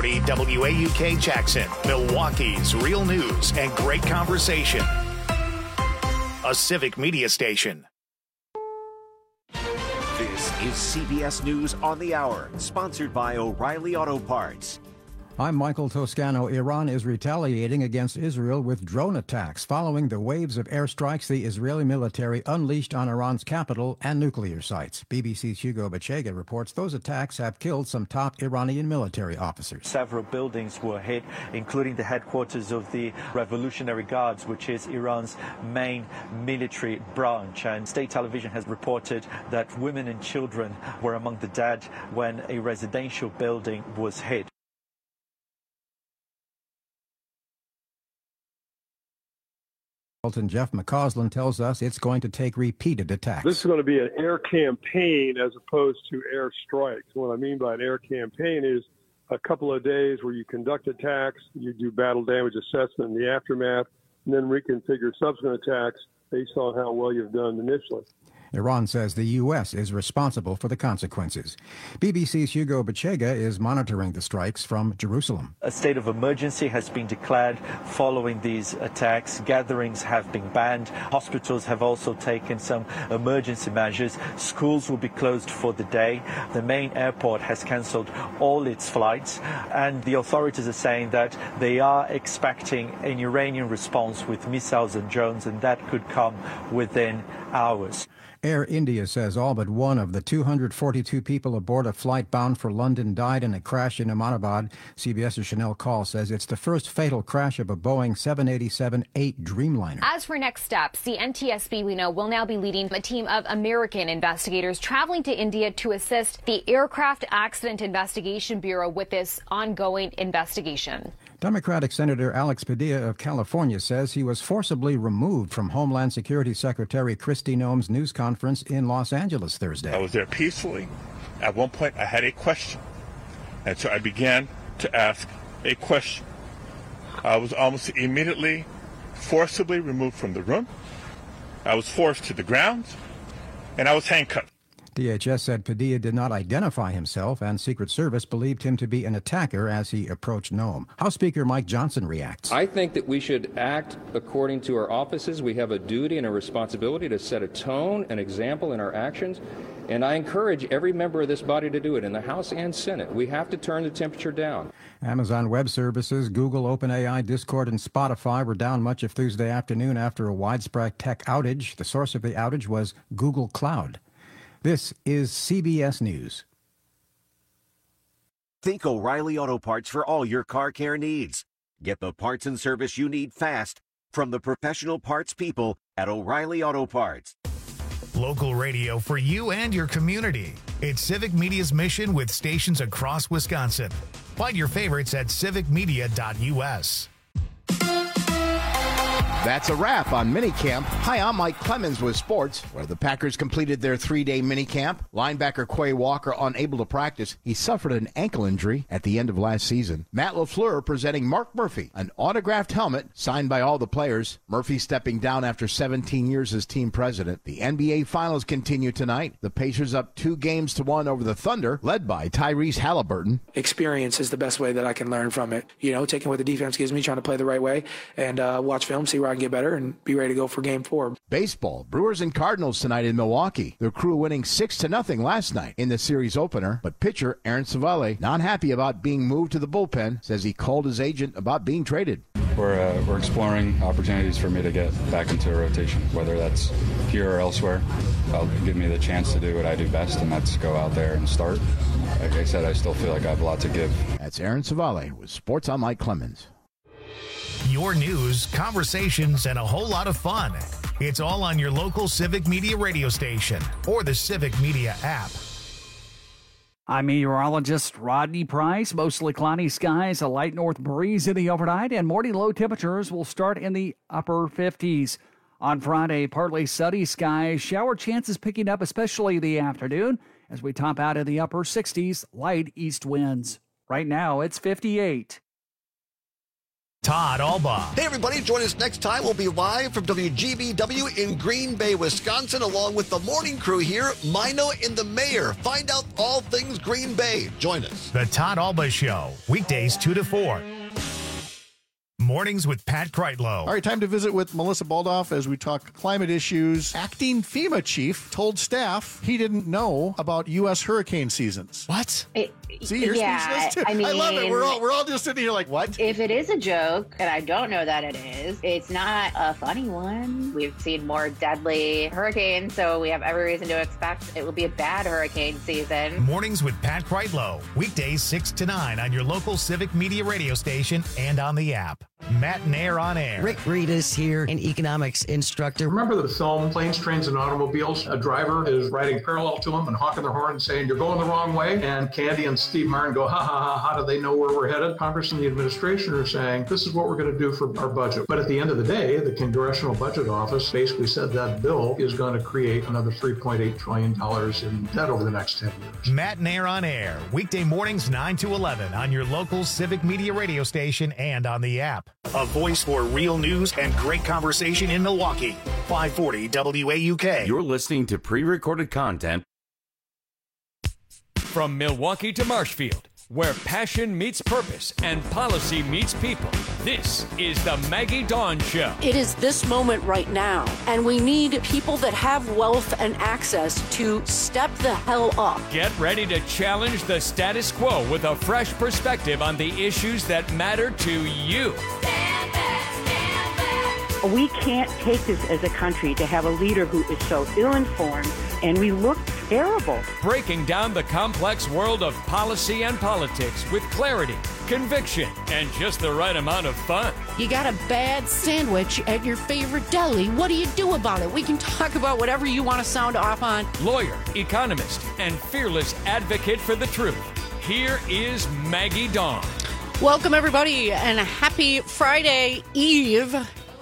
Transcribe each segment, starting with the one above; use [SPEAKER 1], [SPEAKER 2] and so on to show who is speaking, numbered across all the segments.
[SPEAKER 1] 640 WAUK Jackson, Milwaukee's real news and great conversation. A civic media station.
[SPEAKER 2] This is CBS News on the Hour, sponsored by O'Reilly Auto Parts.
[SPEAKER 3] I'm Michael Toscano. Iran is retaliating against Israel with drone attacks following the waves of airstrikes the Israeli military unleashed on Iran's capital and nuclear sites. BBC's Hugo Bachega reports those attacks have killed some top Iranian military officers.
[SPEAKER 4] Several buildings were hit, including the headquarters of the Revolutionary Guards, which is Iran's main military branch. And state television has reported that women and children were among the dead when a residential building was hit.
[SPEAKER 3] Jeff McCausland tells us it's going to take repeated attacks.
[SPEAKER 5] This is going to be an air campaign as opposed to air strikes. What I mean by an air campaign is a couple of days where you conduct attacks, you do battle damage assessment in the aftermath, and then reconfigure subsequent attacks based on how well you've done initially.
[SPEAKER 3] Iran says the U.S. is responsible for the consequences. BBC's Hugo Bachega is monitoring the strikes from Jerusalem.
[SPEAKER 4] A state of emergency has been declared following these attacks. Gatherings have been banned. Hospitals have also taken some emergency measures. Schools will be closed for the day. The main airport has cancelled all its flights. And the authorities are saying that they are expecting an Iranian response with missiles and drones, and that could come within hours.
[SPEAKER 3] Air India says all but one of the 242 people aboard a flight bound for London died in a crash in Ahmedabad. CBS's Chanel Call says it's the first fatal crash of a Boeing 787-8 Dreamliner.
[SPEAKER 6] As for next steps, the NTSB, we know, will now be leading a team of American investigators traveling to India to assist the Aircraft Accident Investigation Bureau with this ongoing investigation.
[SPEAKER 3] Democratic Senator Alex Padilla of California says he was forcibly removed from Homeland Security Secretary Kristi Noem's news conference in Los Angeles Thursday.
[SPEAKER 7] I was there peacefully. At one point, I had a question. And so I began to ask a question. I was almost immediately forcibly removed from the room. I was forced to the ground, and I was handcuffed.
[SPEAKER 3] DHS said Padilla did not identify himself, and Secret Service believed him to be an attacker as he approached Noem. House Speaker Mike Johnson reacts.
[SPEAKER 8] I think that we should act according to our offices. We have a duty and a responsibility to set a tone, an example in our actions, and I encourage every member of this body to do it in the House and Senate. We have to turn the temperature down.
[SPEAKER 3] Amazon Web Services, Google, OpenAI, Discord, and Spotify were down much of Tuesday afternoon after a widespread tech outage. The source of the outage was Google Cloud. This is CBS News.
[SPEAKER 2] Think O'Reilly Auto Parts for all your car care needs. Get the parts and service you need fast from the professional parts people at O'Reilly Auto Parts.
[SPEAKER 1] Local radio for you and your community. It's Civic Media's mission with stations across Wisconsin. Find your favorites at civicmedia.us.
[SPEAKER 9] That's a wrap on minicamp. Hi, I'm Mike Clemens with sports, where the Packers completed their 3-day minicamp. Linebacker Quay Walker unable to practice. He suffered an ankle injury at the end of last season. Matt LaFleur presenting Mark Murphy an autographed helmet signed by all the players. Murphy stepping down after 17 years as team president. The NBA Finals continue tonight. The Pacers up 2-1 over the Thunder, led by Tyrese Halliburton.
[SPEAKER 10] Experience is the best way that I can learn from it. You know, taking what the defense gives me, trying to play the right way, and watch film, see where I can get better, and be ready to go for Game 4.
[SPEAKER 9] Baseball, Brewers and Cardinals tonight in Milwaukee. The Crew winning 6-0 last night in the series opener, but pitcher Aaron Savale not happy about being moved to the bullpen, says he called his agent about being traded.
[SPEAKER 11] We're exploring opportunities for me to get back into a rotation, whether that's here or elsewhere. That'll give me the chance to do what I do best, and that's go out there and start. Like I said, I still feel like I have a lot to give.
[SPEAKER 9] That's Aaron Savale with Sports on Mike Clemens.
[SPEAKER 1] Your news, conversations, and a whole lot of fun. It's all on your local Civic Media radio station or the Civic Media app.
[SPEAKER 12] I'm meteorologist Rodney Price. Mostly cloudy skies, a light north breeze in the overnight, and morning low temperatures will start in the upper 50s. On Friday, partly sunny skies, shower chances picking up, especially the afternoon, as we top out in the upper 60s, light east winds. Right now, it's 58.
[SPEAKER 1] Todd Alba.
[SPEAKER 13] Hey, everybody, join us next time. We'll be live from WGBW in Green Bay, Wisconsin, along with the morning crew here, Mino and the Mayor. Find out all things Green Bay. Join us.
[SPEAKER 1] The Todd Alba Show, weekdays 2 to 4. Mornings with Pat Kreitlow.
[SPEAKER 14] All right, time to visit with Melissa Baldoff as we talk climate issues. Acting FEMA chief told staff he didn't know about U.S. hurricane seasons.
[SPEAKER 15] What?
[SPEAKER 14] See, you're speechless too. I love it. We're all just sitting here like, what?
[SPEAKER 16] If it is a joke, and I don't know that it is, it's not a funny one. We've seen more deadly hurricanes, so we have every reason to expect it will be a bad hurricane season.
[SPEAKER 1] Mornings with Pat Kreitlow, weekdays 6 to 9 on your local Civic Media radio station and on the app. Matt and Air on Air.
[SPEAKER 17] Rick Reedus here, an economics instructor.
[SPEAKER 18] Remember the film Planes, Trains, and Automobiles? A driver is riding parallel to him and honking their horn and saying, "You're going the wrong way." And Candy and Steve Martin go, "Ha ha ha, how do they know where we're headed?" Congress and the administration are saying, "This is what we're going to do for our budget." But at the end of the day, the Congressional Budget Office basically said that bill is going to create another $3.8 trillion in debt over the next 10 years.
[SPEAKER 1] Matt and Air on Air, weekday mornings 9 to 11 on your local Civic Media radio station and on the app. A voice for real news and great conversation in Milwaukee. 540 WAUK.
[SPEAKER 19] You're listening to pre-recorded content.
[SPEAKER 20] From Milwaukee to Marshfield, where passion meets purpose and policy meets people, this is the Maggie Dawn Show.
[SPEAKER 21] It is this moment right now, and we need people that have wealth and access to step the hell up.
[SPEAKER 20] Get ready to challenge the status quo with a fresh perspective on the issues that matter to you.
[SPEAKER 22] We can't take this as a country to have a leader who is so ill-informed, and we look terrible.
[SPEAKER 20] Breaking down the complex world of policy and politics with clarity, conviction, and just the right amount of fun.
[SPEAKER 21] You got a bad sandwich at your favorite deli. What do you do about it? We can talk about whatever you want to sound off on.
[SPEAKER 20] Lawyer, economist, and fearless advocate for the truth. Here is Maggie Dawn.
[SPEAKER 21] Welcome, everybody, and happy Friday Eve.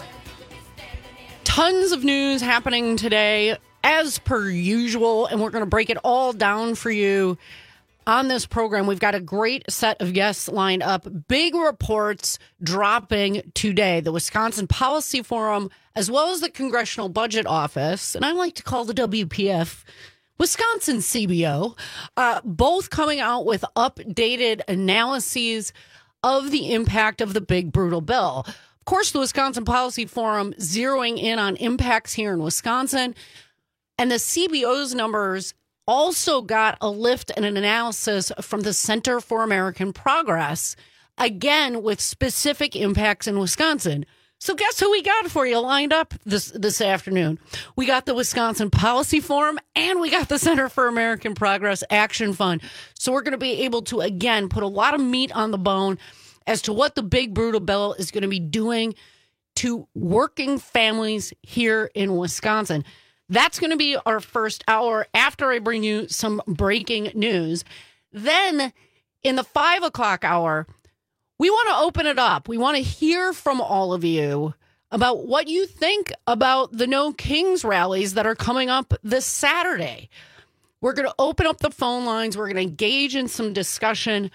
[SPEAKER 21] Tons of news happening today, as per usual, and we're going to break it all down for you on this program. We've got a great set of guests lined up. Big reports dropping today. The Wisconsin Policy Forum, as well as the Congressional Budget Office, and I like to call the WPF Wisconsin CBO, both coming out with updated analyses of the impact of the big, brutal bill. Of course, the Wisconsin Policy Forum zeroing in on impacts here in Wisconsin. And the CBO's numbers also got a lift and an analysis from the Center for American Progress, again, with specific impacts in Wisconsin. So guess who we got for you lined up this afternoon? We got the Wisconsin Policy Forum and we got the Center for American Progress Action Fund. So we're going to be able to, again, put a lot of meat on the bone as to what the big brutal bill is going to be doing to working families here in Wisconsin. That's going to be our first hour after I bring you some breaking news. Then in the 5 o'clock hour, we want to open it up. We want to hear from all of you about what you think about the No Kings rallies that are coming up this Saturday. We're going to open up the phone lines. We're going to engage in some discussion.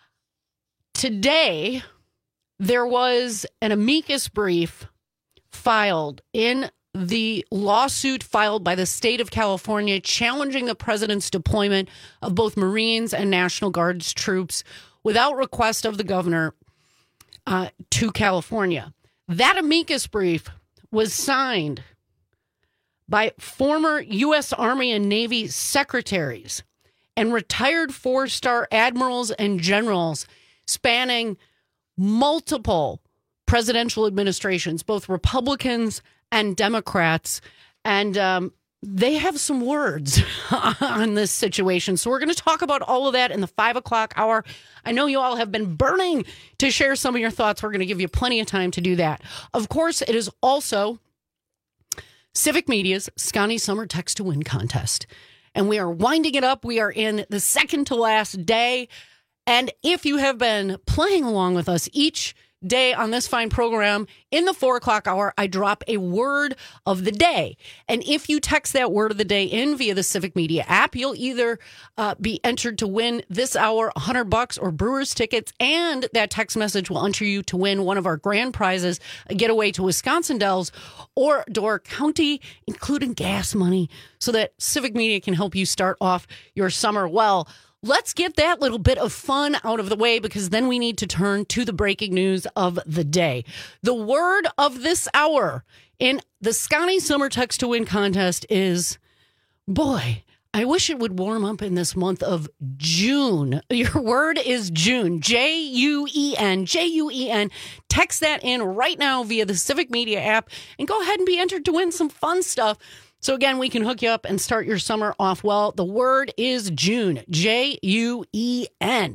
[SPEAKER 21] Today, there was an amicus brief filed in the lawsuit filed by the state of California challenging the president's deployment of both Marines and National Guards troops without request of the governor to California. That amicus brief was signed by former U.S. Army and Navy secretaries and retired four-star admirals and generals spanning multiple presidential administrations, both Republicans and Democrats, and they have some words on this situation. So we're going to talk about all of that in the 5 o'clock hour. I know you all have been burning to share some of your thoughts. We're going to give you plenty of time to do that. Of course, it is also Civic Media's Scotty Summer Text to Win contest. And we are winding it up. We are in the second to last day. And if you have been playing along with us each day on this fine program, in the 4 o'clock hour, I drop a word of the day. And if you text that word of the day in via the Civic Media app, you'll either be entered to win this hour $100 or Brewers tickets, and that text message will enter you to win one of our grand prizes, a getaway to Wisconsin Dells or Door County, including gas money, so that Civic Media can help you start off your summer well. Let's get that little bit of fun out of the way, because then we need to turn to the breaking news of the day. The word of this hour in the Scotty Summer Text to Win contest is, boy, I wish it would warm up in this month of June. Your word is June, Juen, Juen. Text that in right now via the Civic Media app and go ahead and be entered to win some fun stuff. So again, we can hook you up and start your summer off well. The word is June, Juen.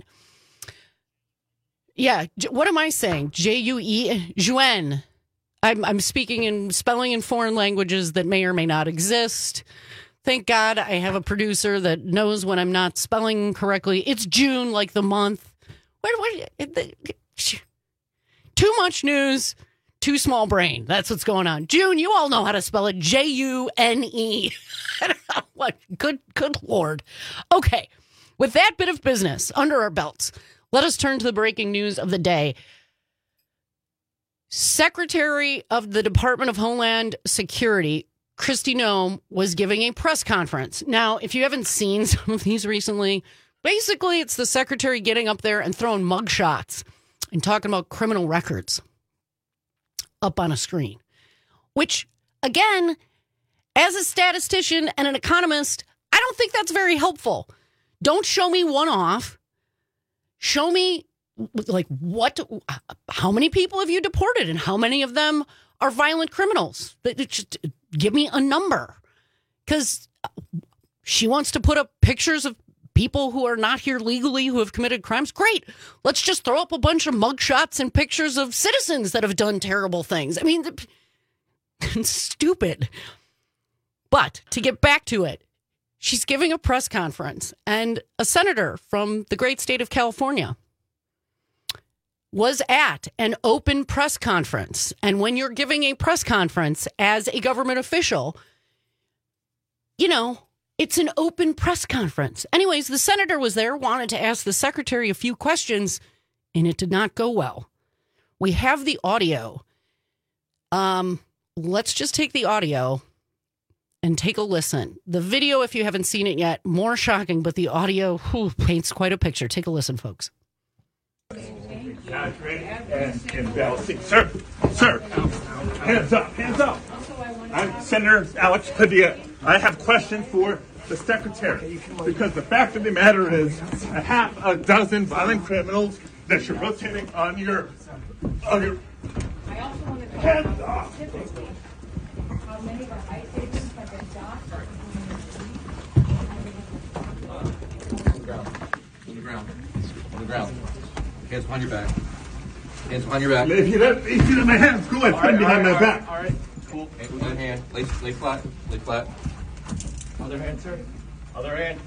[SPEAKER 21] Yeah, what am I saying? Juen. I'm speaking in spelling in foreign languages that may or may not exist. Thank God I have a producer that knows when I'm not spelling correctly. It's June, like the month. Too much news. Too small brain. That's what's going on. June, you all know how to spell it. June. What? Good Lord. Okay. With that bit of business under our belts, let us turn to the breaking news of the day. Secretary of the Department of Homeland Security, Kristi Noem, was giving a press conference. Now, if you haven't seen some of these recently, basically it's the secretary getting up there and throwing mugshots and talking about criminal records up on a screen, which, again, as a statistician and an economist, I don't think that's very helpful. Don't show me one off. Show me, like, how many people have you deported and how many of them are violent criminals? Just give me a number, because she wants to put up pictures of people who are not here legally, who have committed crimes. Great. Let's just throw up a bunch of mugshots and pictures of citizens that have done terrible things. I mean, stupid. But to get back to it, she's giving a press conference, and a senator from the great state of California was at an open press conference. And when you're giving a press conference as a government official, you know, it's an open press conference. Anyways, the senator was there, wanted to ask the secretary a few questions, and it did not go well. We have the audio. Let's just take the audio and take a listen. The video, if you haven't seen it yet, more shocking, but the audio paints quite a picture. Take a listen, folks.
[SPEAKER 7] Sir, hands up. I'm Senator Alex Padilla. I have questions for the secretary, because the fact of the matter is a half a dozen violent criminals that you're rotating on your hands off.
[SPEAKER 5] How many of our ICE agents have been docked?
[SPEAKER 15] On the ground. Hands behind your back. Hands behind your back.
[SPEAKER 7] If you let my hands go, I put them behind my back.
[SPEAKER 15] All right. Cool. Other hand. Lay flat. Lay flat.
[SPEAKER 7] Other hand, sir. Other hand.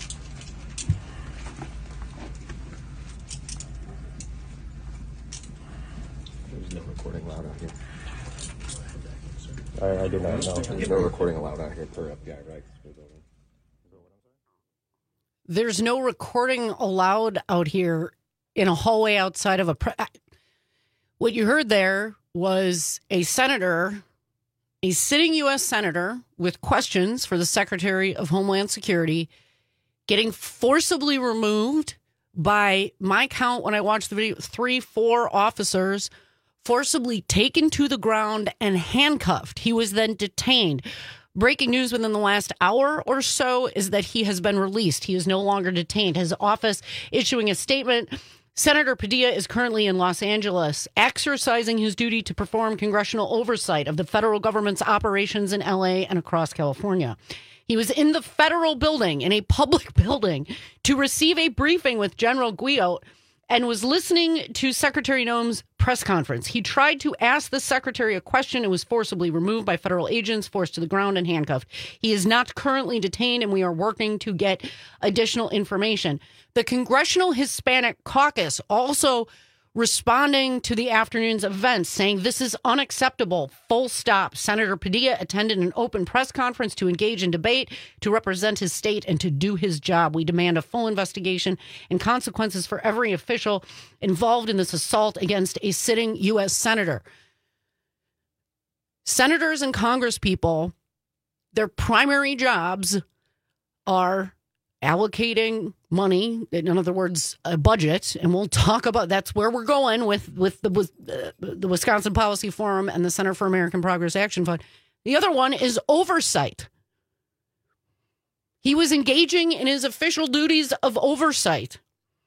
[SPEAKER 15] There's no recording allowed out here. I did not know. There's no recording allowed out here per FBI, right?
[SPEAKER 21] There's no recording allowed out here in a hallway outside of a... What you heard there was a senator, a sitting U.S. senator with questions for the Secretary of Homeland Security, getting forcibly removed by my count when I watched the video, 3-4 officers, forcibly taken to the ground and handcuffed. He was then detained. Breaking news within the last hour or so is that he has been released. He is no longer detained. His office issuing a statement. Senator Padilla is currently in Los Angeles, exercising his duty to perform congressional oversight of the federal government's operations in L.A. and across California. He was in the federal building, in a public building, to receive a briefing with General Guiot and was listening to Secretary Noem's press conference. He tried to ask the secretary a question and was forcibly removed by federal agents, forced to the ground and handcuffed. He is not currently detained, and we are working to get additional information. The Congressional Hispanic Caucus also responding to the afternoon's events, saying this is unacceptable, full stop. Senator Padilla attended an open press conference to engage in debate, to represent his state, and to do his job. We demand a full investigation and consequences for every official involved in this assault against a sitting U.S. senator. Senators and congresspeople, their primary jobs are allocating money, in other words, a budget, and we'll talk about that's where we're going with the Wisconsin Policy Forum and the Center for American Progress Action Fund. The other one is oversight. He was engaging in his official duties of oversight.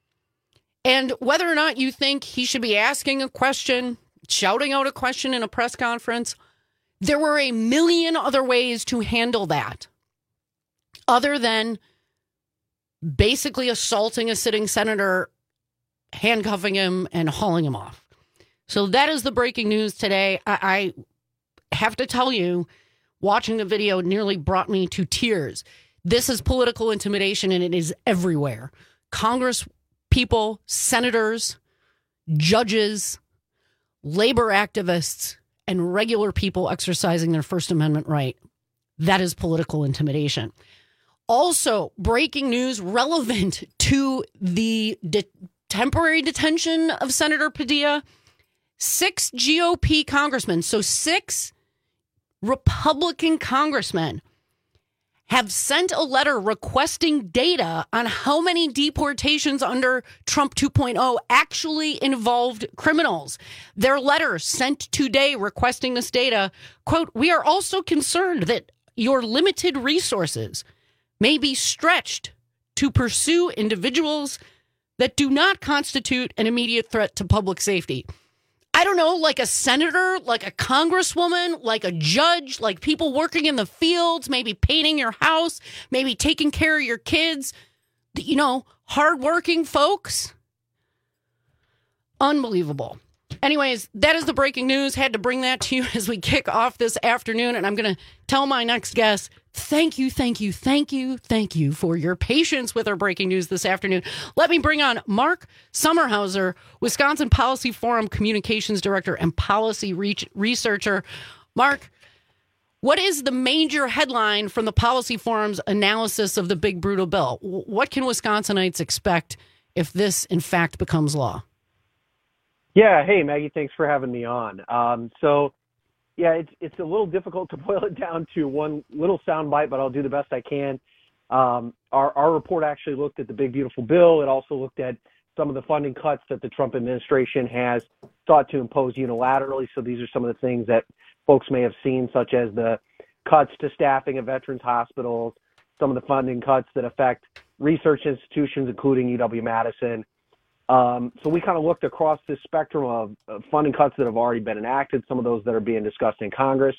[SPEAKER 21] And whether or not you think he should be asking a question, shouting out a question in a press conference, there were a million other ways to handle that other than basically assaulting a sitting senator, handcuffing him, and hauling him off. So that is the breaking news today. I have to tell you, watching the video nearly brought me to tears. This is political intimidation, and it is everywhere. Congress people, senators, judges, labor activists, and regular people exercising their First Amendment right. That is political intimidation. Also, breaking news relevant to the temporary detention of Senator Padilla. 6 GOP congressmen, so 6 Republican congressmen, have sent a letter requesting data on how many deportations under Trump 2.0 actually involved criminals. Their letter sent today requesting this data, quote, "We are also concerned that your limited resources may be stretched to pursue individuals that do not constitute an immediate threat to public safety." I don't know, like a senator, like a congresswoman, like a judge, like people working in the fields, maybe painting your house, maybe taking care of your kids, you know, hardworking folks. Unbelievable. Anyways, that is the breaking news. Had to bring that to you as we kick off this afternoon. And I'm going to tell my next guest, thank you for your patience with our breaking news this afternoon. Let me bring on Mark Sommerhauser, Wisconsin Policy Forum Communications Director and Policy Researcher. Mark, what is the major headline from the Policy Forum's analysis of the big brutal bill? What can Wisconsinites expect if this, in fact, becomes law?
[SPEAKER 4] Yeah. Hey, Maggie, thanks for having me on. It's a little difficult to boil it down to one little soundbite, but I'll do the best I can. Our report actually looked at the big, beautiful bill. It also looked at some of the funding cuts that the Trump administration has sought to impose unilaterally. So these are some of the things that folks may have seen, such as the cuts to staffing of veterans hospitals, some of the funding cuts that affect research institutions, including UW-Madison. So we kind of looked across this spectrum of funding cuts that have already been enacted, some of those that are being discussed in Congress.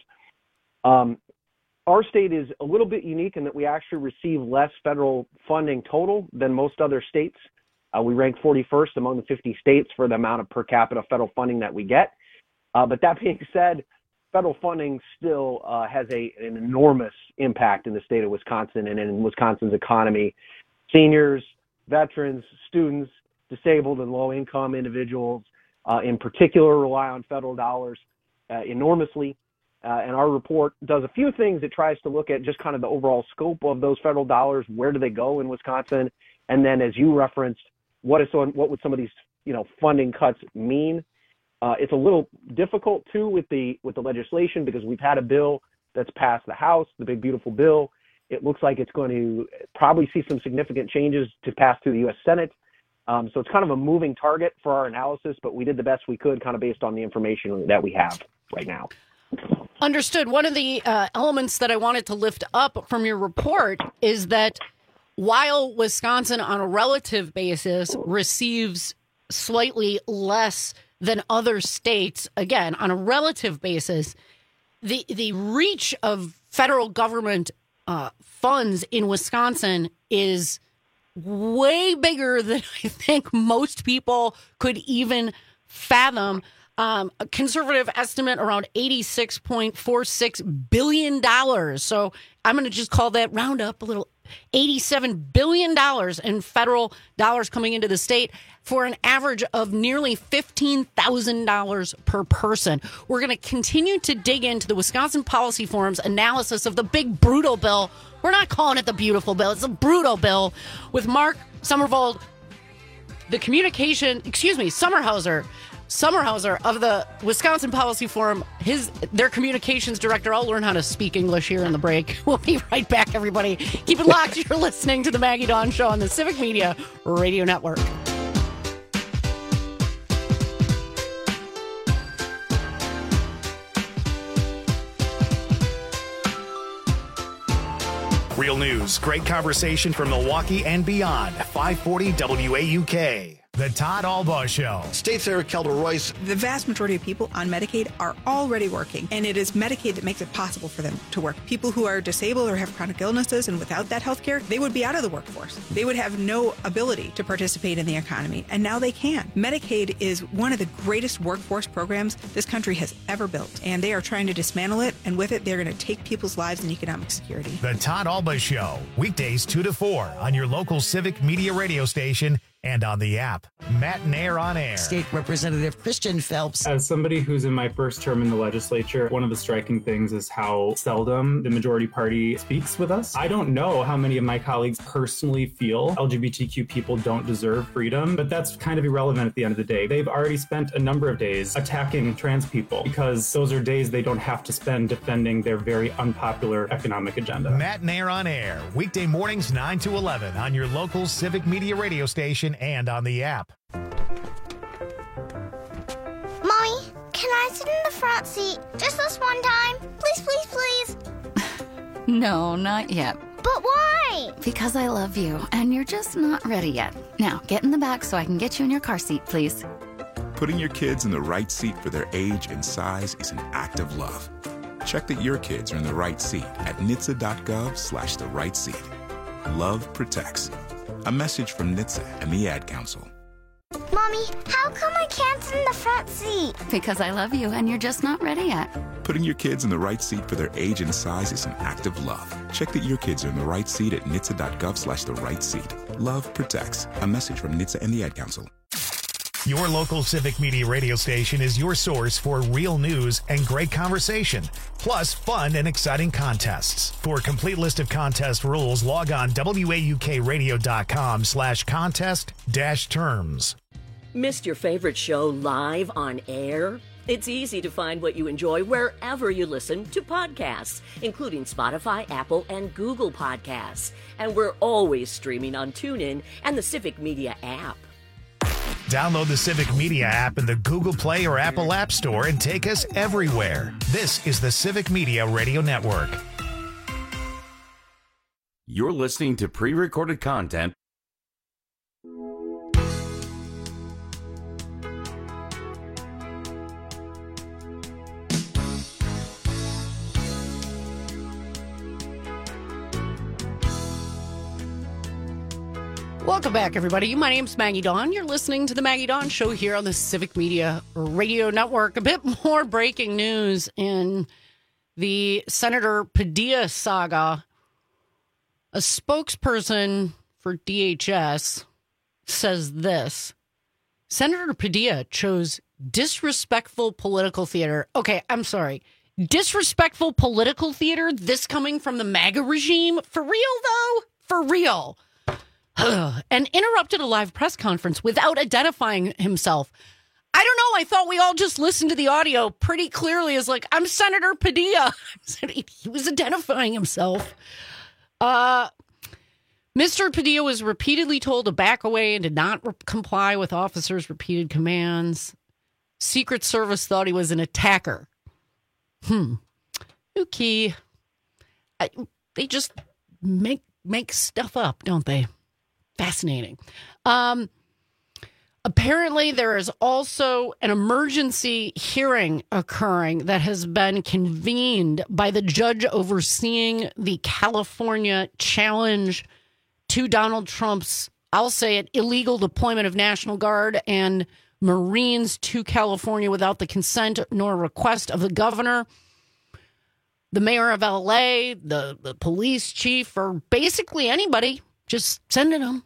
[SPEAKER 4] Our state is a little bit unique in that we actually receive less federal funding total than most other states. We rank 41st among the 50 states for the amount of per capita federal funding that we get. But that being said, federal funding still has an enormous impact in the state of Wisconsin and in Wisconsin's economy. Seniors, veterans, students, disabled and low-income individuals in particular rely on federal dollars enormously. And our report does a few things. It tries to look at just kind of the overall scope of those federal dollars. Where do they go in Wisconsin? And then, as you referenced, what would some of these funding cuts mean? It's a little difficult, too, with the legislation because we've had a bill that's passed the House, the big, beautiful bill. It looks like it's going to probably see some significant changes to pass through the U.S. Senate. So it's kind of a moving target for our analysis, but we did the best we could kind of based on the information that we have right now.
[SPEAKER 21] Understood. One of the elements that I wanted to lift up from your report is that while Wisconsin on a relative basis receives slightly less than other states, again, on a relative basis, the reach of federal government funds in Wisconsin is way bigger than I think most people could even fathom. A conservative estimate around $86.46 billion. So I'm going to just call that, round up a little, $87 billion in federal dollars coming into the state for an average of nearly $15,000 per person. We're going to continue to dig into the Wisconsin Policy Forum's analysis of the big brutal bill. We're not calling it the beautiful bill. It's a brutal bill with Mark Summervold, Summerhauser of the Wisconsin Policy Forum, their communications director. I'll learn how to speak English here in the break. We'll be right back, everybody. Keep it locked. You're listening to the Maggie Dawn Show on the Civic Media Radio Network.
[SPEAKER 1] Real news, great conversation from Milwaukee and beyond. 540 WAUK. The Todd Albaugh Show.
[SPEAKER 13] State Senator Kelda Royce.
[SPEAKER 6] The vast majority of people on Medicaid are already working, and it is Medicaid that makes it possible for them to work. People who are disabled or have chronic illnesses and without that health care, they would be out of the workforce. They would have no ability to participate in the economy, and now they can. Medicaid is one of the greatest workforce programs this country has ever built, and they are trying to dismantle it, and with it, they're going to take people's lives and economic security.
[SPEAKER 1] The Todd Albaugh Show, weekdays 2 to 4 on your local Civic Media radio station and on the app. Matt Nair on air.
[SPEAKER 17] State Representative Christian Phelps.
[SPEAKER 8] As somebody who's in my first term in the legislature, one of the striking things is how seldom the majority party speaks with us. I don't know how many of my colleagues personally feel LGBTQ people don't deserve freedom, but that's kind of irrelevant at the end of the day. They've already spent a number of days attacking trans people because those are days they don't have to spend defending their very unpopular economic agenda.
[SPEAKER 1] Matt Nair on air, weekday mornings 9 to 11 on your local Civic Media radio station and on the app.
[SPEAKER 23] Mommy, can I sit in the front seat just this one time? Please, please, please.
[SPEAKER 24] No, not yet.
[SPEAKER 23] But why?
[SPEAKER 24] Because I love you, and you're just not ready yet. Now, get in the back so I can get you in your car seat, please.
[SPEAKER 25] Putting your kids in the right seat for their age and size is an act of love. Check that your kids are in the right seat at NHTSA.gov/the right seat. Love protects. A message from NHTSA and the Ad Council.
[SPEAKER 23] Mommy, how come I can't sit in the front seat?
[SPEAKER 24] Because I love you, and you're just not ready yet.
[SPEAKER 25] Putting your kids in the right seat for their age and size is an act of love. Check that your kids are in the right seat at NHTSA.gov/the right seat. Love protects. A message from NHTSA and the Ad Council.
[SPEAKER 1] Your local Civic Media radio station is your source for real news and great conversation, plus fun and exciting contests. For a complete list of contest rules, log on WAUKradio.com/contest-terms.
[SPEAKER 26] Missed your favorite show live on air? It's easy to find what you enjoy wherever you listen to podcasts, including Spotify, Apple, and Google Podcasts. And we're always streaming on TuneIn and the Civic Media app.
[SPEAKER 1] Download the Civic Media app in the Google Play or Apple App Store and take us everywhere. This is the Civic Media Radio Network.
[SPEAKER 19] You're listening to pre-recorded content.
[SPEAKER 21] Welcome back, everybody. My name's Maggie Dawn. You're listening to the Maggie Dawn Show here on the Civic Media Radio Network. A bit more breaking news in the Senator Padilla saga. A spokesperson for DHS says this. Senator Padilla chose disrespectful political theater. Okay, I'm sorry. Disrespectful political theater? This coming from the MAGA regime? For real, though? For real. And interrupted a live press conference without identifying himself. I don't know. I thought we all just listened to the audio pretty clearly as like, I'm Senator Padilla. He was identifying himself. Mr. Padilla was repeatedly told to back away and did not comply with officers' repeated commands. Secret Service thought he was an attacker. Okay. They just make stuff up, don't they? Fascinating. Apparently, there is also an emergency hearing occurring that has been convened by the judge overseeing the California challenge to Donald Trump's, I'll say it, illegal deployment of National Guard and Marines to California without the consent nor request of the governor, the mayor of LA, the police chief, or basically anybody, just sending them.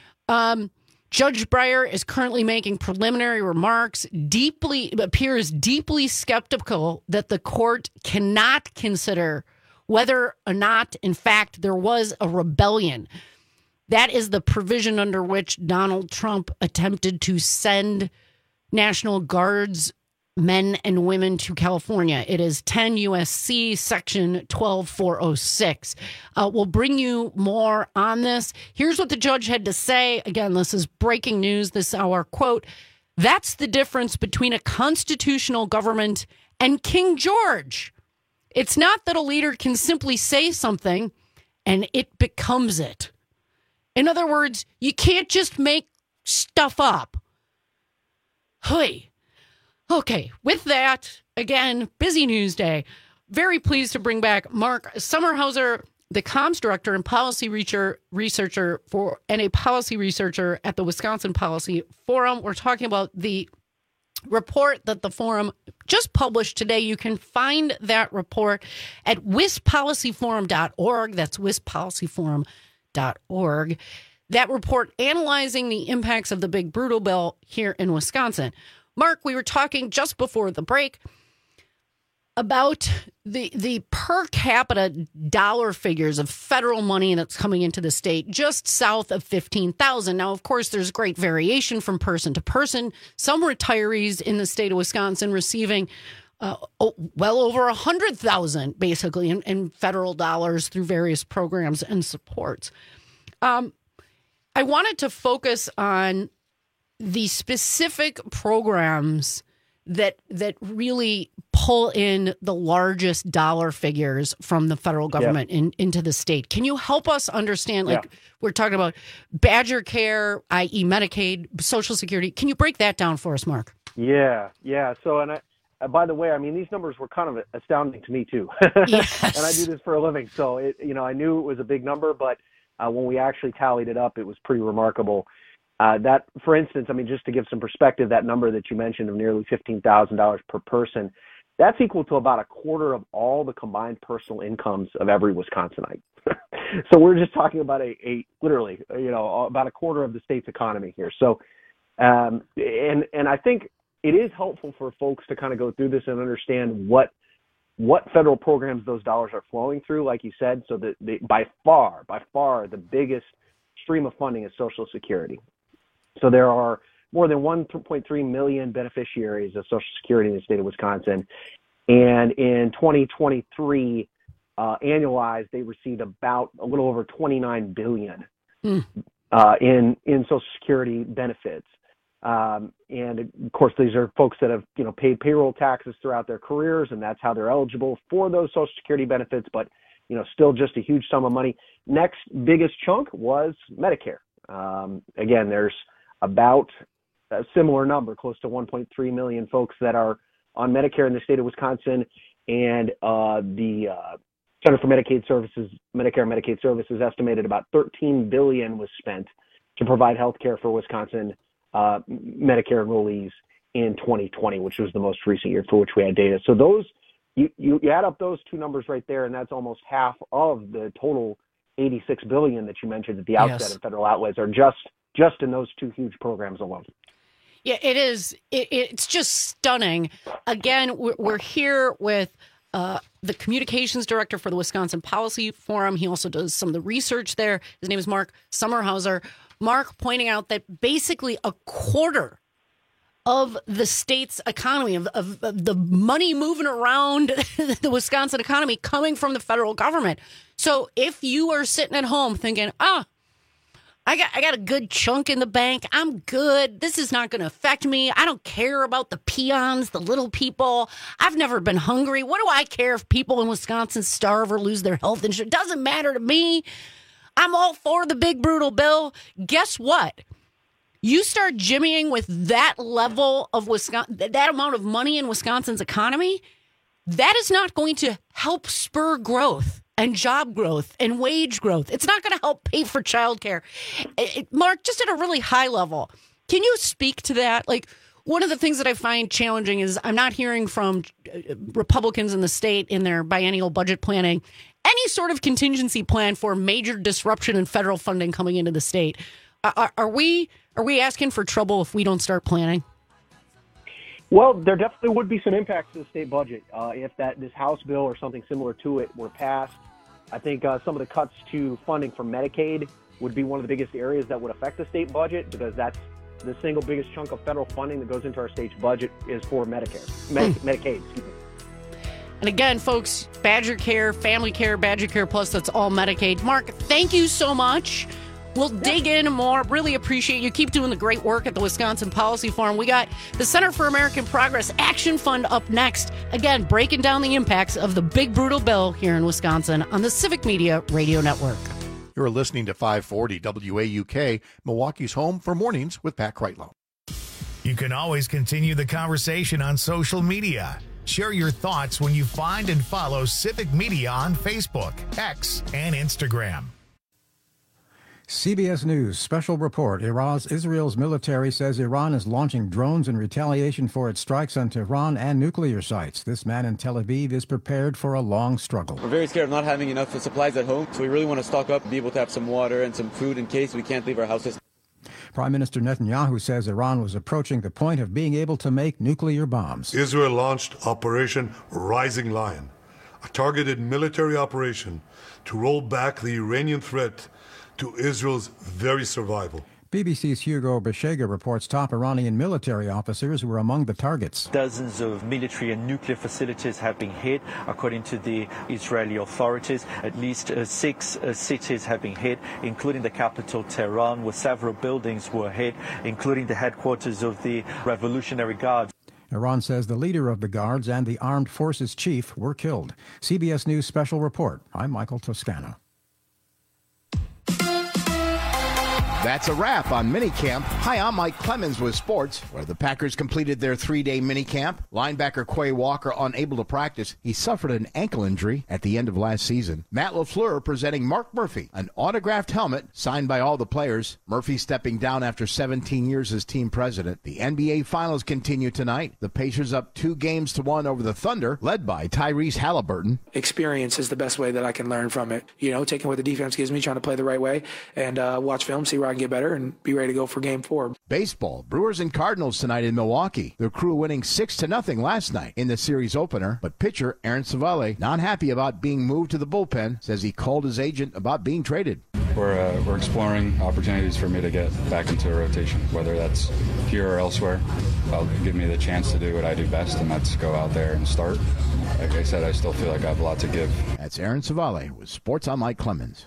[SPEAKER 21] Judge Breyer is currently making preliminary remarks, appears deeply skeptical that the court cannot consider whether or not, in fact, there was a rebellion. That is the provision under which Donald Trump attempted to send National Guards men and women to California. It is 10 U.S.C. Section 12406. We'll bring you more on this. Here's what the judge had to say. Again, this is breaking news this hour. Quote, "That's the difference between a constitutional government and King George. It's not that a leader can simply say something and it becomes it. In other words, you can't just make stuff up." Hey. Okay, with that, again, busy news day. Very pleased to bring back Mark Sommerhauser, the comms director and policy researcher and a policy researcher at the Wisconsin Policy Forum. We're talking about the report that the forum just published today. You can find that report at wispolicyforum.org. That's wispolicyforum.org. That report analyzing the impacts of the big brutal bill here in Wisconsin. Mark, we were talking just before the break about the per capita dollar figures of federal money that's coming into the state, just south of $15,000. Now, of course, there's great variation from person to person. Some retirees in the state of Wisconsin receiving well over $100,000, basically, in federal dollars through various programs and supports. I wanted to focus on the specific programs that really pull in the largest dollar figures from the federal government into the state. Can you help us understand, we're talking about Badger Care, i.e. Medicaid, Social Security. Can you break that down for us, Mark?
[SPEAKER 4] Yeah. So, and by the way, I mean, these numbers were kind of astounding to me too.
[SPEAKER 21] Yes.
[SPEAKER 4] And I do this for a living. So, I knew it was a big number, but when we actually tallied it up, it was pretty remarkable. That, for instance, I mean, just to give some perspective, that number that you mentioned of nearly $15,000 per person, that's equal to about a quarter of all the combined personal incomes of every Wisconsinite. So we're just talking about literally, about a quarter of the state's economy here. So, and I think it is helpful for folks to kind of go through this and understand what federal programs those dollars are flowing through, like you said. So that by far, the biggest stream of funding is Social Security. So there are more than 1.3 million beneficiaries of Social Security in the state of Wisconsin. And in 2023, annualized, they received about a little over $29 billion in Social Security benefits. And of course, these are folks that have, paid payroll taxes throughout their careers, and that's how they're eligible for those Social Security benefits, but, still just a huge sum of money. Next biggest chunk was Medicare. Again, there's about a similar number, close to 1.3 million folks that are on Medicare in the state of Wisconsin, and the Center for Medicare and Medicaid Services estimated about $13 billion was spent to provide health care for Wisconsin Medicare enrollees in 2020, which was the most recent year for which we had data. So those, you add up those two numbers right there, and that's almost half of the total $86 billion that you mentioned at the outset of federal outlays are just in those two huge programs alone.
[SPEAKER 21] Yeah, it is. It's just stunning. Again, we're here with the communications director for the Wisconsin Policy Forum. He also does some of the research there. His name is Mark Sommerhauser. Mark pointing out that basically a quarter of the state's economy, of the money moving around the Wisconsin economy coming from the federal government. So if you are sitting at home thinking, I got a good chunk in the bank, I'm good, this is not going to affect me, I don't care about the peons, the little people, I've never been hungry, what do I care if people in Wisconsin starve or lose their health insurance? It doesn't matter to me. I'm all for the big brutal bill. Guess what? You start jimmying with that level of that amount of money in Wisconsin's economy, that is not going to help spur growth and job growth and wage growth. It's not going to help pay for childcare. Mark, just at a really high level, can you speak to that? Like, one of the things that I find challenging is I'm not hearing from Republicans in the state in their biennial budget planning any sort of contingency plan for major disruption in federal funding coming into the state. Are we asking for trouble if we don't start planning?
[SPEAKER 4] Well, there definitely would be some impacts to the state budget if this House bill or something similar to it were passed. I think some of the cuts to funding for Medicaid would be one of the biggest areas that would affect the state budget, because that's the single biggest chunk of federal funding that goes into our state's budget is for Medicaid. Excuse me.
[SPEAKER 21] And again, folks, Badger Care, Family Care, Badger Care Plus, that's all Medicaid. Mark, thank you so much. We'll dig in more. Really appreciate you. Keep doing the great work at the Wisconsin Policy Forum. We got the Center for American Progress Action Fund up next. Again, breaking down the impacts of the big, brutal bill here in Wisconsin on the Civic Media Radio Network.
[SPEAKER 14] You're listening to 540 WAUK, Milwaukee's home for mornings with Pat Kreitlow.
[SPEAKER 1] You can always continue the conversation on social media. Share your thoughts when you find and follow Civic Media on Facebook, X, and Instagram.
[SPEAKER 2] CBS News special report. Israel's military says Iran is launching drones in retaliation for its strikes on Tehran and nuclear sites. This man in Tel Aviv is prepared for a long struggle.
[SPEAKER 3] We're very scared of not having enough supplies at home, so we really want to stock up, be able to have some water and some food in case we can't leave our houses.
[SPEAKER 2] Prime Minister Netanyahu says Iran was approaching the point of being able to make nuclear bombs.
[SPEAKER 9] Israel launched Operation Rising Lion, a targeted military operation to roll back the Iranian threat to Israel's very survival.
[SPEAKER 2] BBC's Hugo Beshega reports top Iranian military officers were among the targets.
[SPEAKER 10] Dozens of military and nuclear facilities have been hit. According to the Israeli authorities, at least 6 cities have been hit, including the capital Tehran, where several buildings were hit, including the headquarters of the Revolutionary Guard.
[SPEAKER 2] Iran says the leader of the Guards and the armed forces chief were killed. CBS News special report. I'm Michael Toscano.
[SPEAKER 11] That's a wrap on minicamp. Hi, I'm Mike Clemens with sports, where the Packers completed their 3-day minicamp. Linebacker Quay Walker unable to practice. He suffered an ankle injury at the end of last season. Matt LaFleur presenting Mark Murphy an autographed helmet signed by all the players. Murphy stepping down after 17 years as team president. The NBA Finals continue tonight. The Pacers up 2-1 over the Thunder, led by Tyrese Halliburton.
[SPEAKER 12] Experience is the best way that I can learn from it. You know, taking what the defense gives me, trying to play the right way, and watch film, see where I can get better, and be ready to go for Game 4.
[SPEAKER 11] Baseball, Brewers and Cardinals tonight in Milwaukee. The Crew winning 6-0 last night in the series opener, but pitcher Aaron Savale not happy about being moved to the bullpen, says he called his agent about being traded.
[SPEAKER 27] We're exploring opportunities for me to get back into a rotation, whether that's here or elsewhere. That'll give me the chance to do what I do best, and that's go out there and start. Like I said, I still feel like I have a lot to give.
[SPEAKER 11] That's Aaron Savale with Sports on Mike Clemens.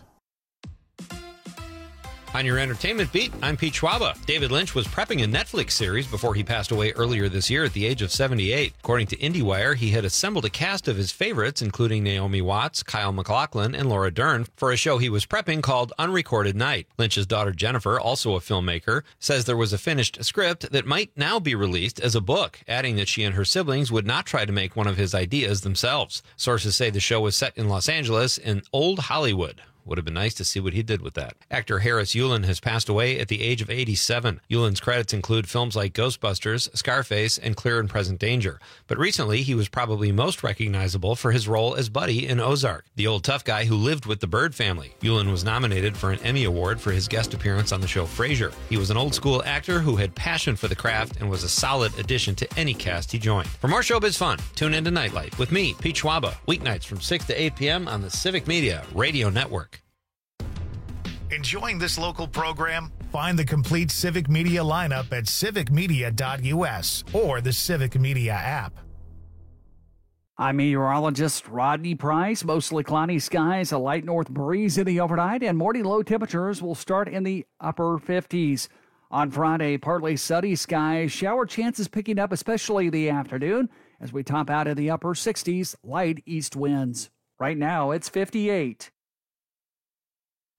[SPEAKER 28] On your entertainment beat, I'm Pete Schwaba. David Lynch was prepping a Netflix series before he passed away earlier this year at the age of 78. According to IndieWire, he had assembled a cast of his favorites, including Naomi Watts, Kyle MacLachlan, and Laura Dern, for a show he was prepping called Unrecorded Night. Lynch's daughter Jennifer, also a filmmaker, says there was a finished script that might now be released as a book, adding that she and her siblings would not try to make one of his ideas themselves. Sources say the show was set in Los Angeles in Old Hollywood. Would have been nice to see what he did with that. Actor Harris Yulin has passed away at the age of 87. Yulin's credits include films like Ghostbusters, Scarface, and Clear and Present Danger. But recently, he was probably most recognizable for his role as Buddy in Ozark, the old tough guy who lived with the Bird family. Yulin was nominated for an Emmy Award for his guest appearance on the show Frasier. He was an old-school actor who had passion for the craft and was a solid addition to any cast he joined. For more showbiz fun, tune into Nightlight with me, Pete Schwaba, weeknights from 6 to 8 p.m. on the Civic Media Radio Network.
[SPEAKER 1] Enjoying this local program? Find the complete Civic Media lineup at civicmedia.us or the Civic Media app.
[SPEAKER 29] I'm meteorologist Rodney Price. Mostly cloudy skies, a light north breeze in the overnight, and morning low temperatures will start in the upper 50s. On Friday, partly sunny skies, shower chances picking up, especially the afternoon, as we top out in the upper 60s, light east winds. Right now, it's 58.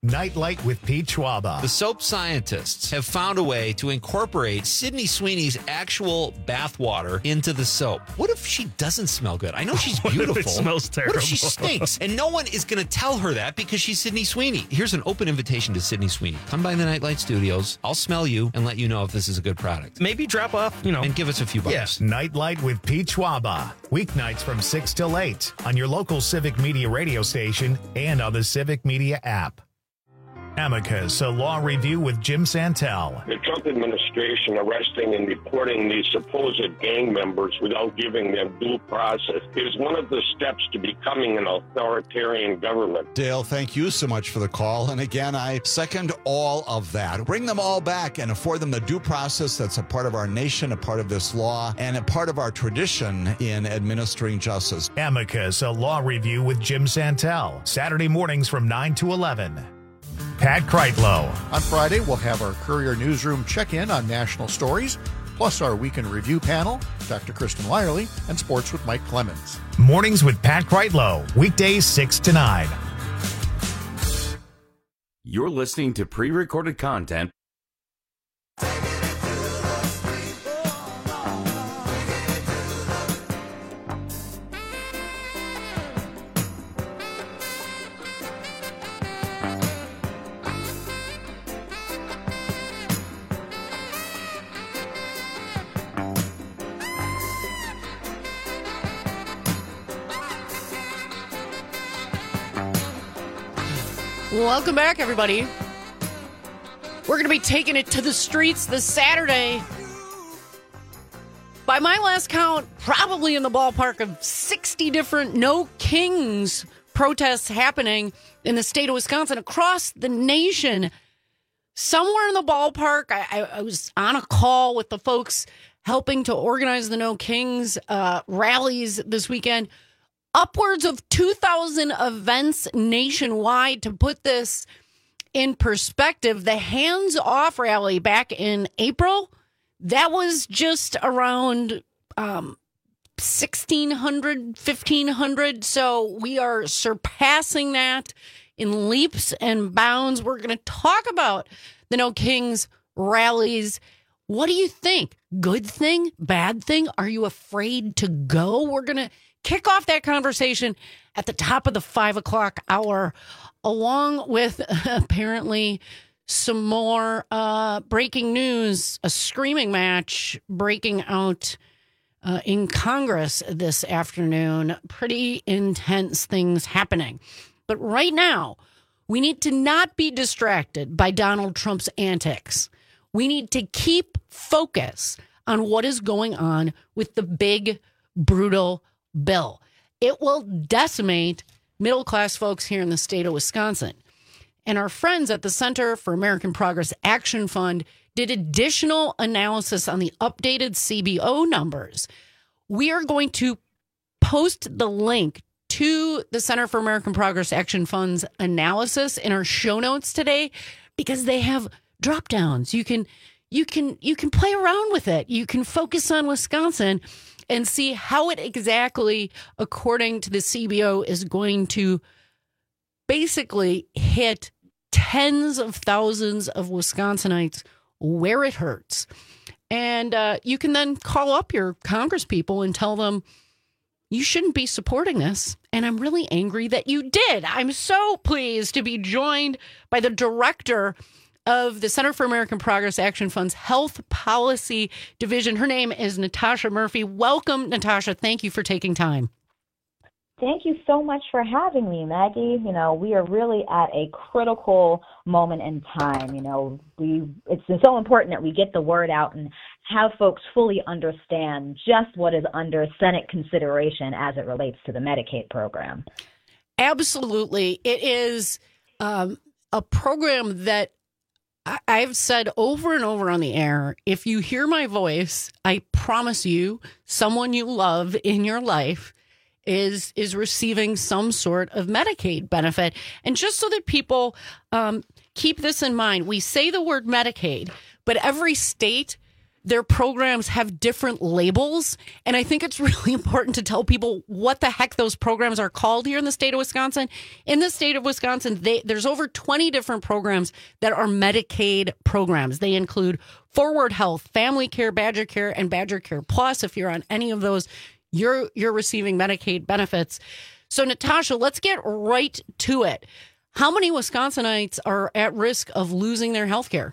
[SPEAKER 1] Nightlight with Pete Schwaba.
[SPEAKER 28] The soap scientists have found a way to incorporate Sydney Sweeney's actual bathwater into the soap. What if she doesn't smell good? I know she's beautiful.
[SPEAKER 5] What if it smells terrible?
[SPEAKER 28] What if she stinks? And no one is going to tell her that because she's Sydney Sweeney. Here's an open invitation to Sydney Sweeney. Come by the Nightlight Studios. I'll smell you and let you know if this is a good product.
[SPEAKER 5] Maybe drop off,
[SPEAKER 28] and give us a few bucks.
[SPEAKER 1] Yes, Nightlight with Pete Schwaba. Weeknights from 6 till 8 on your local Civic Media radio station and on the Civic Media app. Amicus, a law review with Jim Santel.
[SPEAKER 6] The Trump administration arresting and deporting these supposed gang members without giving them due process is one of the steps to becoming an authoritarian government.
[SPEAKER 7] Dale, thank you so much for the call. And again, I second all of that. Bring them all back and afford them the due process that's a part of our nation, a part of this law, and a part of our tradition in administering justice.
[SPEAKER 1] Amicus, a law review with Jim Santel. Saturday mornings from 9 to 11. Pat Kreitlow.
[SPEAKER 14] On Friday, we'll have our Courier Newsroom check-in on national stories, plus our weekend review panel, Dr. Kristen Lyerly, and Sports with Mike Clemens.
[SPEAKER 1] Mornings with Pat Kreitlow, weekdays 6 to 9.
[SPEAKER 19] You're listening to pre-recorded content.
[SPEAKER 21] Welcome back, everybody. We're going to be taking it to the streets this Saturday. By my last count, probably in the ballpark of 60 different No Kings protests happening in the state of Wisconsin, across the nation. Somewhere in the ballpark, I was on a call with the folks helping to organize the No Kings rallies this weekend. Upwards of 2,000 events nationwide. To put this in perspective, the Hands Off rally back in April, that was just around 1,600, 1,500. So we are surpassing that in leaps and bounds. We're going to talk about the No Kings rallies. What do you think? Good thing? Bad thing? Are you afraid to go? We're going to kick off that conversation at the top of the 5 o'clock hour, along with apparently some more breaking news, a screaming match breaking out in Congress this afternoon. Pretty intense things happening. But right now, we need to not be distracted by Donald Trump's antics. We need to keep focus on what is going on with the big, brutal bill. It will decimate middle-class folks here in the state of Wisconsin. And our friends at the Center for American Progress Action Fund did additional analysis on the updated CBO numbers. We are going to post the link to the Center for American Progress Action Fund's analysis in our show notes today, because they have drop downs. You can play around with it. You can focus on Wisconsin and see how it exactly, according to the CBO, is going to basically hit tens of thousands of Wisconsinites where it hurts. And you can then call up your congresspeople and tell them, you shouldn't be supporting this. And I'm really angry that you did. I'm so pleased to be joined by the director of the Center for American Progress Action Fund's Health Policy Division. Her name is Natasha Murphy. Welcome, Natasha. Thank you for taking time.
[SPEAKER 13] Thank you so much for having me, Maggie. We are really at a critical moment in time. It's so important that we get the word out and have folks fully understand just what is under Senate consideration as it relates to the Medicaid program.
[SPEAKER 21] Absolutely. It is a program that I've said over and over on the air, if you hear my voice, I promise you someone you love in your life is receiving some sort of Medicaid benefit. And just so that people keep this in mind, we say the word Medicaid, but every state their programs have different labels. And I think it's really important to tell people what the heck those programs are called here in the state of Wisconsin. In the state of Wisconsin, there's over 20 different programs that are Medicaid programs. They include Forward Health, Family Care, Badger Care, and Badger Care Plus. If you're on any of those, you're receiving Medicaid benefits. So, Natasha, let's get right to it. How many Wisconsinites are at risk of losing their health care?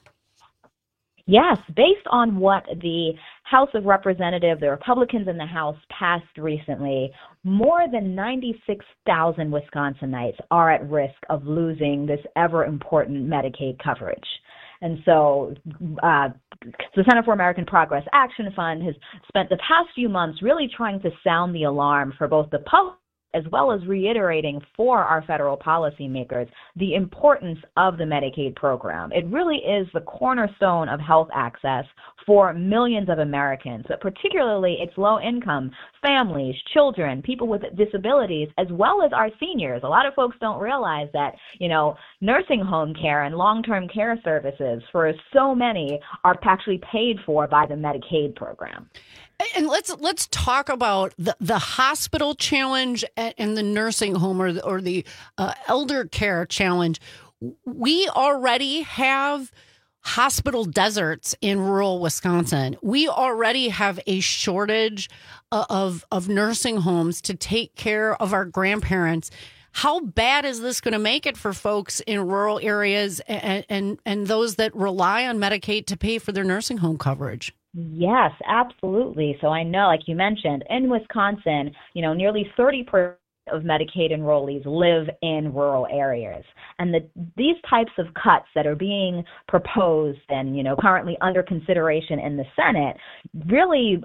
[SPEAKER 13] Yes, based on what the House of Representatives, the Republicans in the House, passed recently, more than 96,000 Wisconsinites are at risk of losing this ever-important Medicaid coverage. And so the Center for American Progress Action Fund has spent the past few months really trying to sound the alarm for both the public as well as reiterating for our federal policymakers the importance of the Medicaid program. It really is the cornerstone of health access for millions of Americans, but particularly its low-income families, children, people with disabilities, as well as our seniors. A lot of folks don't realize that, nursing home care and long-term care services for so many are actually paid for by the Medicaid program.
[SPEAKER 21] And let's talk about the hospital challenge and the nursing home or the elder care challenge. We already have hospital deserts in rural Wisconsin. We already have a shortage of nursing homes to take care of our grandparents. How bad is this going to make it for folks in rural areas and those that rely on Medicaid to pay for their nursing home coverage?
[SPEAKER 13] Yes, absolutely. So I know, like you mentioned, in Wisconsin, nearly 30% of Medicaid enrollees live in rural areas. And these types of cuts that are being proposed and, currently under consideration in the Senate really,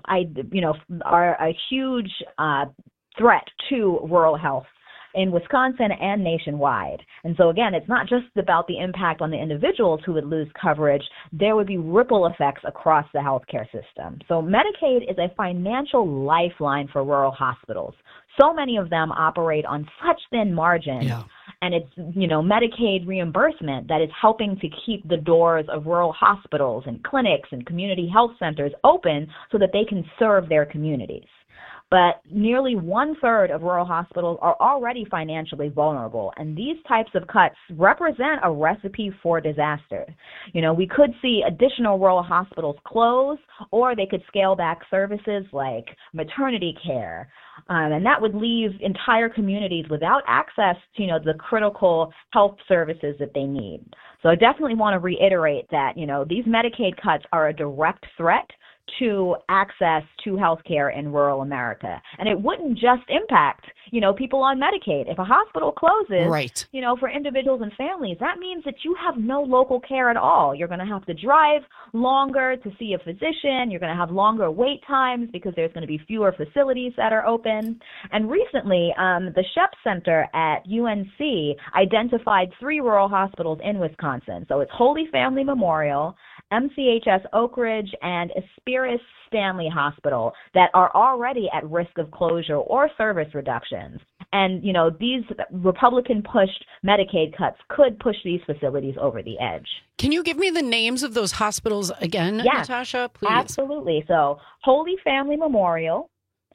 [SPEAKER 13] are a huge threat to rural health in Wisconsin and nationwide. And so again, it's not just about the impact on the individuals who would lose coverage. There would be ripple effects across the healthcare system. So Medicaid is a financial lifeline for rural hospitals. So many of them operate on such thin margins. Yeah. And it's, Medicaid reimbursement that is helping to keep the doors of rural hospitals and clinics and community health centers open so that they can serve their communities. But nearly 1/3 of rural hospitals are already financially vulnerable, and these types of cuts represent a recipe for disaster. We could see additional rural hospitals close, or they could scale back services like maternity care, and that would leave entire communities without access to, the critical health services that they need. So I definitely want to reiterate that, these Medicaid cuts are a direct threat to access to health care in rural America. And it wouldn't just impact, people on Medicaid. If a hospital closes,
[SPEAKER 21] right,
[SPEAKER 13] for individuals and families, that means that you have no local care at all. You're going to have to drive longer to see a physician. You're going to have longer wait times because there's going to be fewer facilities that are open. And recently, the Shepp Center at UNC identified 3 rural hospitals in Wisconsin. So it's Holy Family Memorial, MCHS Oak Ridge, and Aspiris Stanley Hospital that are already at risk of closure or service reductions. And, these Republican-pushed Medicaid cuts could push these facilities over the edge.
[SPEAKER 21] Can you give me the names of those hospitals again,
[SPEAKER 13] yes,
[SPEAKER 21] Natasha, please?
[SPEAKER 13] Absolutely. So Holy Family Memorial,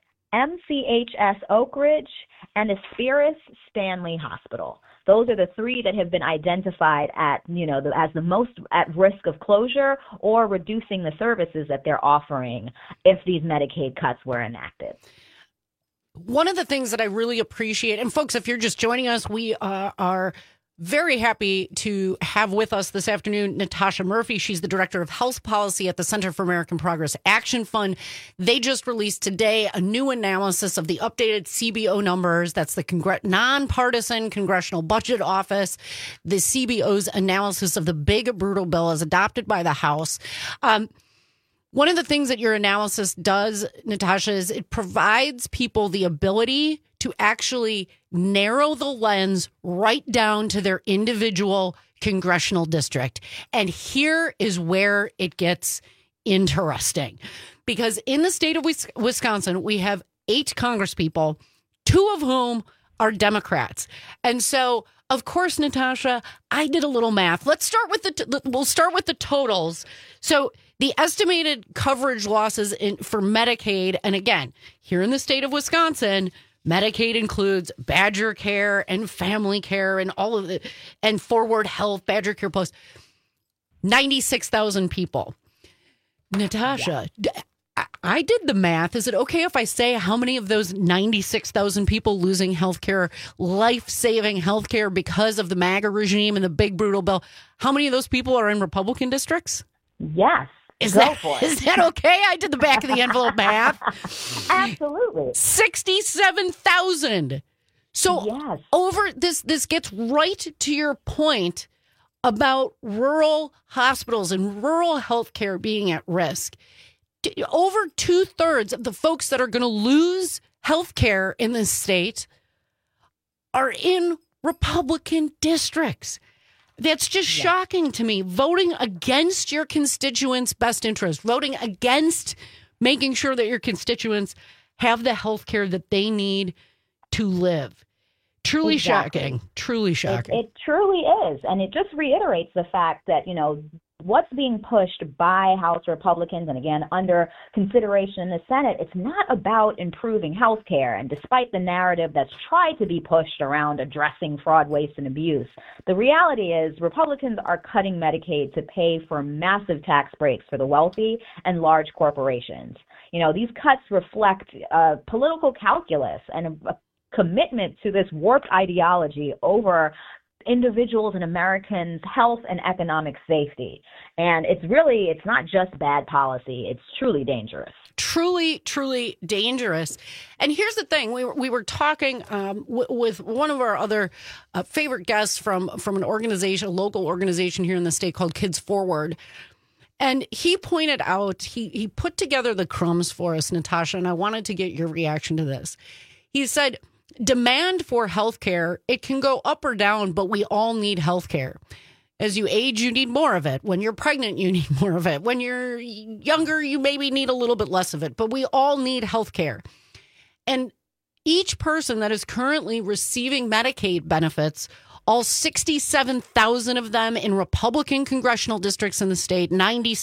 [SPEAKER 13] MCHS Oak Ridge, and Aspiris Stanley Hospital. Those are the 3 that have been identified as the most at risk of closure or reducing the services that they're offering if these Medicaid cuts were enacted.
[SPEAKER 21] One of the things that I really appreciate, and folks, if you're just joining us, we are very happy to have with us this afternoon Natasha Murphy. She's the Director of Health Policy at the Center for American Progress Action Fund. They just released today a new analysis of the updated CBO numbers. That's the nonpartisan Congressional Budget Office. The CBO's analysis of the big, brutal bill is adopted by the House. One of the things that your analysis does, Natasha, is it provides people the ability to actually narrow the lens right down to their individual congressional district. And here is where it gets interesting. Because in the state of Wisconsin, we have 8 congresspeople, 2 of whom are Democrats. And so, of course, Natasha, I did a little math. Let's start with we'll start with the totals. So the estimated coverage losses for Medicaid, and again, here in the state of Wisconsin, Medicaid includes Badger Care and Family Care and all of it, and Forward Health, Badger Care Plus, 96,000 people. Natasha, I did the math. Is it okay if I say how many of those 96,000 people losing health care, life-saving health care because of the MAGA regime and the big brutal bill, how many of those people are in Republican districts?
[SPEAKER 13] Yes.
[SPEAKER 21] Is that okay? I did the back of the envelope math.
[SPEAKER 13] Absolutely.
[SPEAKER 21] 67,000. So
[SPEAKER 13] yes.
[SPEAKER 21] Over this gets right to your point about rural hospitals and rural health care being at risk. Over 2/3 of the folks that are going to lose health care in this state are in Republican districts. That's just shocking to me. Voting against your constituents' best interest, voting against making sure that your constituents have the health care that they need to live. Truly shocking. Truly shocking.
[SPEAKER 13] It truly is. And it just reiterates the fact that, what's being pushed by House Republicans, and again, under consideration in the Senate, it's not about improving health care. And despite the narrative that's tried to be pushed around addressing fraud, waste, and abuse, the reality is Republicans are cutting Medicaid to pay for massive tax breaks for the wealthy and large corporations. These cuts reflect political calculus and a commitment to this warped ideology over individuals and Americans' health and economic safety. And it's not just bad policy. It's truly dangerous.
[SPEAKER 21] Truly, truly dangerous. And here's the thing. We were talking with one of our other favorite guests from an organization, a local organization here in the state called Kids Forward. And he pointed out, he put together the crumbs for us, Natasha, and I wanted to get your reaction to this. He said, demand for health care, it can go up or down, but we all need health care. As you age, you need more of it. When you're pregnant, you need more of it. When you're younger, you maybe need a little bit less of it, but we all need health care. And each person that is currently receiving Medicaid benefits, all 67,000 of them in Republican congressional districts in the state,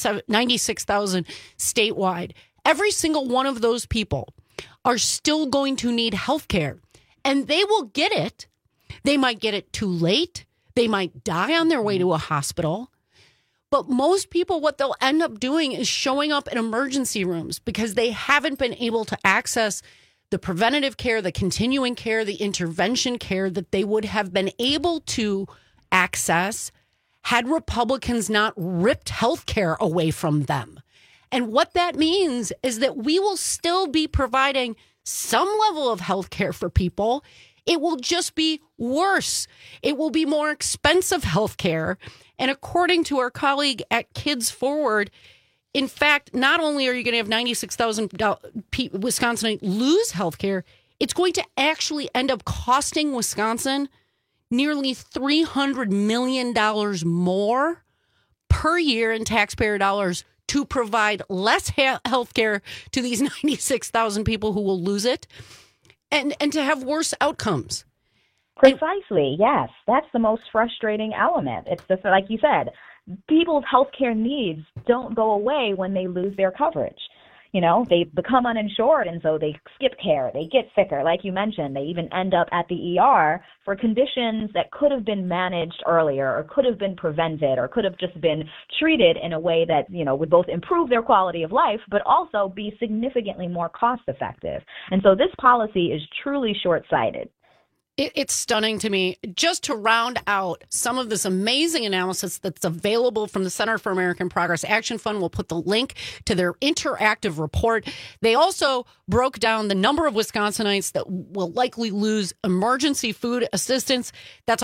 [SPEAKER 21] 96,000 statewide, every single one of those people are still going to need health care. And they will get it. They might get it too late. They might die on their way to a hospital. But most people, what they'll end up doing is showing up in emergency rooms because they haven't been able to access the preventative care, the continuing care, the intervention care that they would have been able to access had Republicans not ripped health care away from them. And what that means is that we will still be providing some level of health care for people. It will just be worse. It will be more expensive health care. And according to our colleague at Kids Forward, in fact, not only are you going to have 96,000 Wisconsinites lose health care, it's going to actually end up costing Wisconsin nearly $300 million more per year in taxpayer dollars to provide less health care to these 96,000 people who will lose it and to have worse outcomes.
[SPEAKER 13] Precisely, yes. That's the most frustrating element. It's like you said, people's health care needs don't go away when they lose their coverage. They become uninsured, and so they skip care. They get sicker. Like you mentioned, they even end up at the ER for conditions that could have been managed earlier or could have been prevented or could have just been treated in a way that, would both improve their quality of life but also be significantly more cost effective. And so this policy is truly short-sighted.
[SPEAKER 21] It's stunning to me. Just to round out some of this amazing analysis that's available from the Center for American Progress Action Fund, we'll put the link to their interactive report. They also broke down the number of Wisconsinites that will likely lose emergency food assistance. That's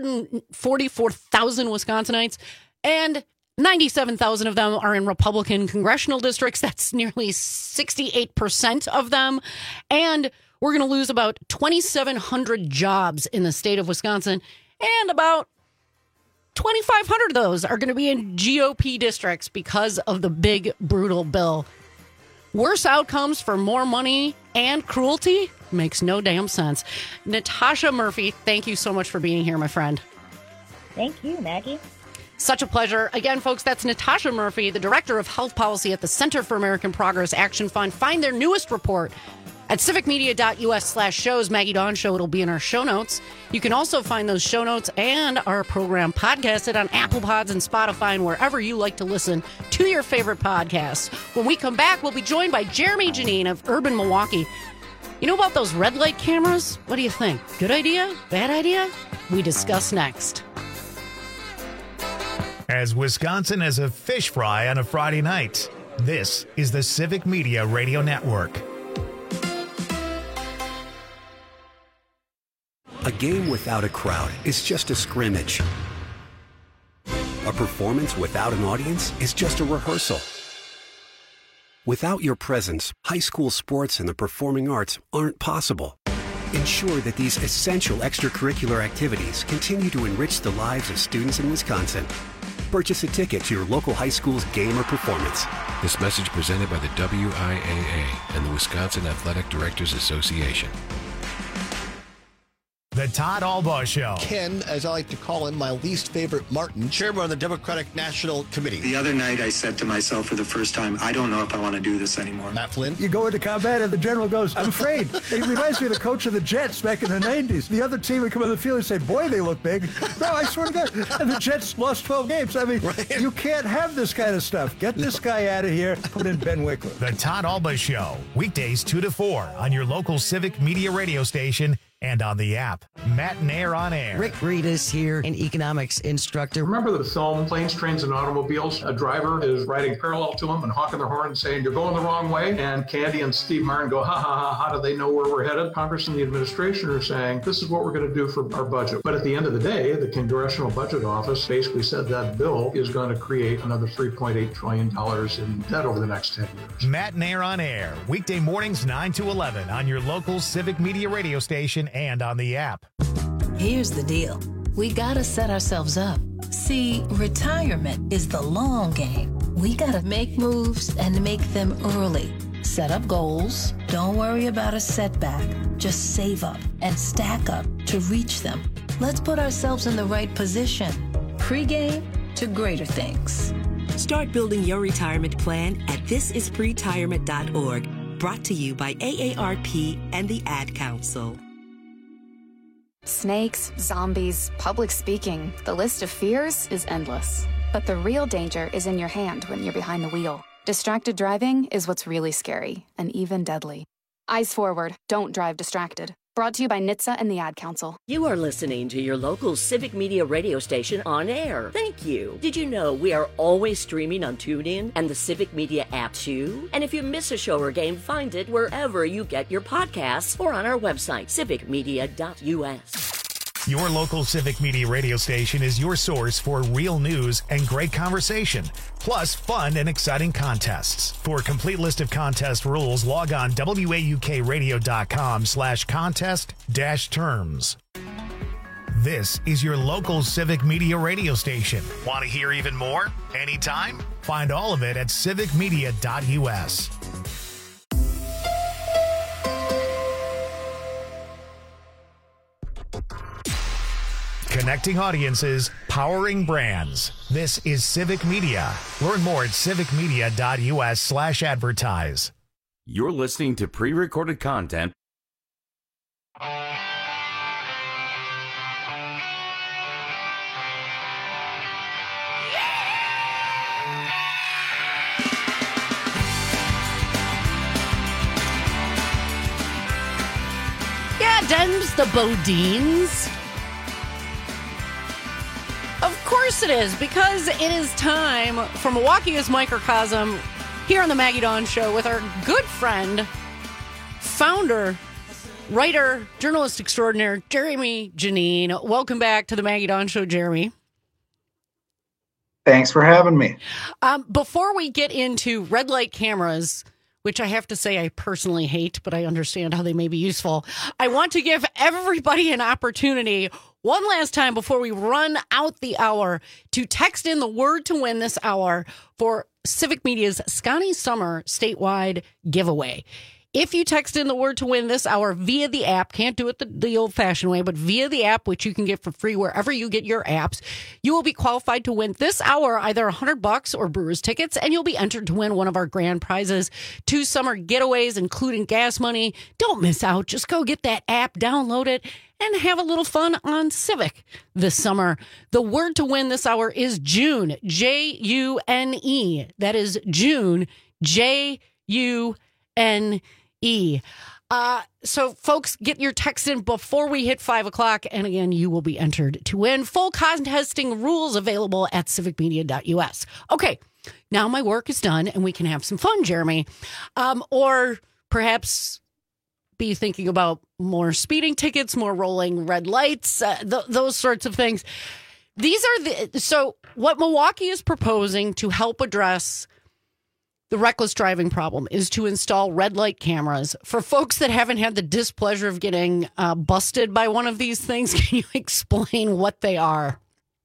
[SPEAKER 21] 144,000 Wisconsinites, and 97,000 of them are in Republican congressional districts. That's nearly 68% of them. And we're going to lose about 2,700 jobs in the state of Wisconsin, and about 2,500 of those are going to be in GOP districts because of the big, brutal bill. Worse outcomes for more money and cruelty? makes no damn sense. Natasha Murphy, thank you so much for being here, my friend.
[SPEAKER 13] Thank you, Maggie.
[SPEAKER 21] Such a pleasure. Again, folks, that's Natasha Murphy, the Director of Health Policy at the Center for American Progress Action Fund. Find their newest report at civicmedia.us/shows. Maggie Dawn Show. It'll be in our show notes. You can also find those show notes and our program podcasted on Apple Pods and Spotify and wherever you like to listen to your favorite podcasts. When we come back, we'll be joined by Jeremy Janine of Urban Milwaukee. You know about those red light cameras? What do you think? Good idea? Bad idea? We discuss next.
[SPEAKER 1] As Wisconsin has a fish fry on a Friday night, this is the Civic Media Radio Network.
[SPEAKER 5] A game without a crowd is just a scrimmage. A performance without an audience is just a rehearsal. Without your presence, high school sports and the performing arts aren't possible. Ensure that these essential extracurricular activities continue to enrich the lives of students in Wisconsin. Purchase a ticket to your local high school's game or performance.
[SPEAKER 8] This message presented by the WIAA and the Wisconsin Athletic Directors Association.
[SPEAKER 1] The Todd Albaugh Show.
[SPEAKER 15] Ken, as I like to call him, my least favorite Martin, chairman of the Democratic National Committee.
[SPEAKER 16] The other night I said to myself for the first time, I don't know if I want to do this anymore.
[SPEAKER 15] Matt Flynn.
[SPEAKER 17] You go into combat and the general goes, I'm afraid. It reminds me of the coach of the Jets back in the 90s. The other team would come on the field and say, boy, they look big. No, I swear to God. And the Jets lost 12 games. I mean, right. You can't have this kind of stuff. Get this guy out of here. Put in Ben Wickler.
[SPEAKER 1] The Todd Albaugh Show. Weekdays 2 to 4 on your local Civic Media radio station and on the app. Matt and Air on Air.
[SPEAKER 18] Rick Reedus here, an economics instructor.
[SPEAKER 20] Remember the film Planes, Trains, and Automobiles? A driver is riding parallel to him and honking their horn and saying, you're going the wrong way. And Candy and Steve Martin go, ha, ha, ha, how do they know where we're headed? Congress and the administration are saying, this is what we're going to do for our budget. But at the end of the day, the Congressional Budget Office basically said that bill is going to create another $3.8 trillion in debt over the next 10 years.
[SPEAKER 1] Matt and Air on Air. Weekday mornings 9 to 11 on your local Civic Media radio station and on the app.
[SPEAKER 22] Here's the deal. We gotta set ourselves up. See, retirement is the long game. We gotta make moves and make them early. Set up goals. Don't worry about a setback. Just save up and stack up to reach them. Let's put ourselves in the right position. Pre-game to greater things.
[SPEAKER 23] Start building your retirement plan at thisispretirement.org. Brought to you by AARP and the Ad Council.
[SPEAKER 30] Snakes, zombies, public speaking. The list of fears is endless. But the real danger is in your hand when you're behind the wheel. Distracted driving is what's really scary and even deadly. Eyes forward. Don't drive distracted. Brought to you by NHTSA and the Ad Council.
[SPEAKER 26] You are listening to your local Civic Media radio station on air. Thank you. Did you know we are always streaming on TuneIn and the Civic Media app too? And if you miss a show or game, find it wherever you get your podcasts or on our website, civicmedia.us.
[SPEAKER 1] Your local Civic Media radio station is your source for real news and great conversation, plus fun and exciting contests. For a complete list of contest rules, log on waukradio.com/contest-terms. This is your local Civic Media radio station. Want to hear even more? Anytime? Find all of it at civicmedia.us. Connecting audiences, powering brands. This is Civic Media. Learn more at civicmedia.us/advertise.
[SPEAKER 19] You're listening to pre-recorded content.
[SPEAKER 21] Yeah, Dems the Bodines. Of course it is, because it is time for Milwaukee as Microcosm here on the Maggie Dawn Show with our good friend, founder, writer, journalist extraordinaire, Jeremy Janine. Welcome back to the Maggie Dawn Show, Jeremy.
[SPEAKER 31] Thanks for having me.
[SPEAKER 21] Before we get into red light cameras, which I have to say I personally hate, but I understand how they may be useful, I want to give everybody an opportunity one last time before we run out the hour to text in the word to win this hour for Civic Media's Scotty Summer statewide giveaway. If you text in the word to win this hour via the app, can't do it the old-fashioned way, but via the app, which you can get for free wherever you get your apps, you will be qualified to win this hour either $100 or Brewers tickets, and you'll be entered to win one of our grand prizes, 2 summer getaways, including gas money. Don't miss out. Just go get that app, download it, and have a little fun on Civic this summer. The word to win this hour is June, June. That is June, June. So folks, get your text in before we hit 5 o'clock. And again, you will be entered to win. Full contesting rules available at civicmedia.us. Okay, now my work is done and we can have some fun, Jeremy. Or perhaps be thinking about more speeding tickets, more rolling red lights, those sorts of things. So what Milwaukee is proposing to help address the reckless driving problem is to install red light cameras. For folks that haven't had the displeasure of getting busted by one of these things, can you explain what they are?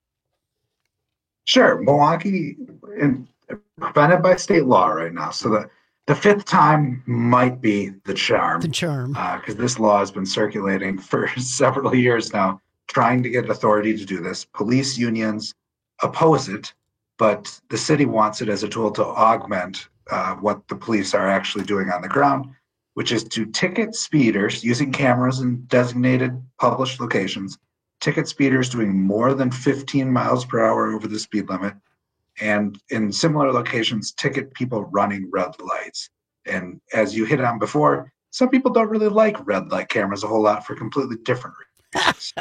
[SPEAKER 2] Sure. Milwaukee is prevented by state law right now. So the fifth time might be the charm.
[SPEAKER 21] The charm.
[SPEAKER 2] Because this law has been circulating for several years now, trying to get authority to do this. Police unions oppose it, but the city wants it as a tool to augment what the police are actually doing on the ground, which is to ticket speeders using cameras in designated published locations, ticket speeders doing more than 15 miles per hour over the speed limit, and in similar locations, ticket people running red lights. And as you hit on before, some people don't really like red light cameras a whole lot for completely different reasons.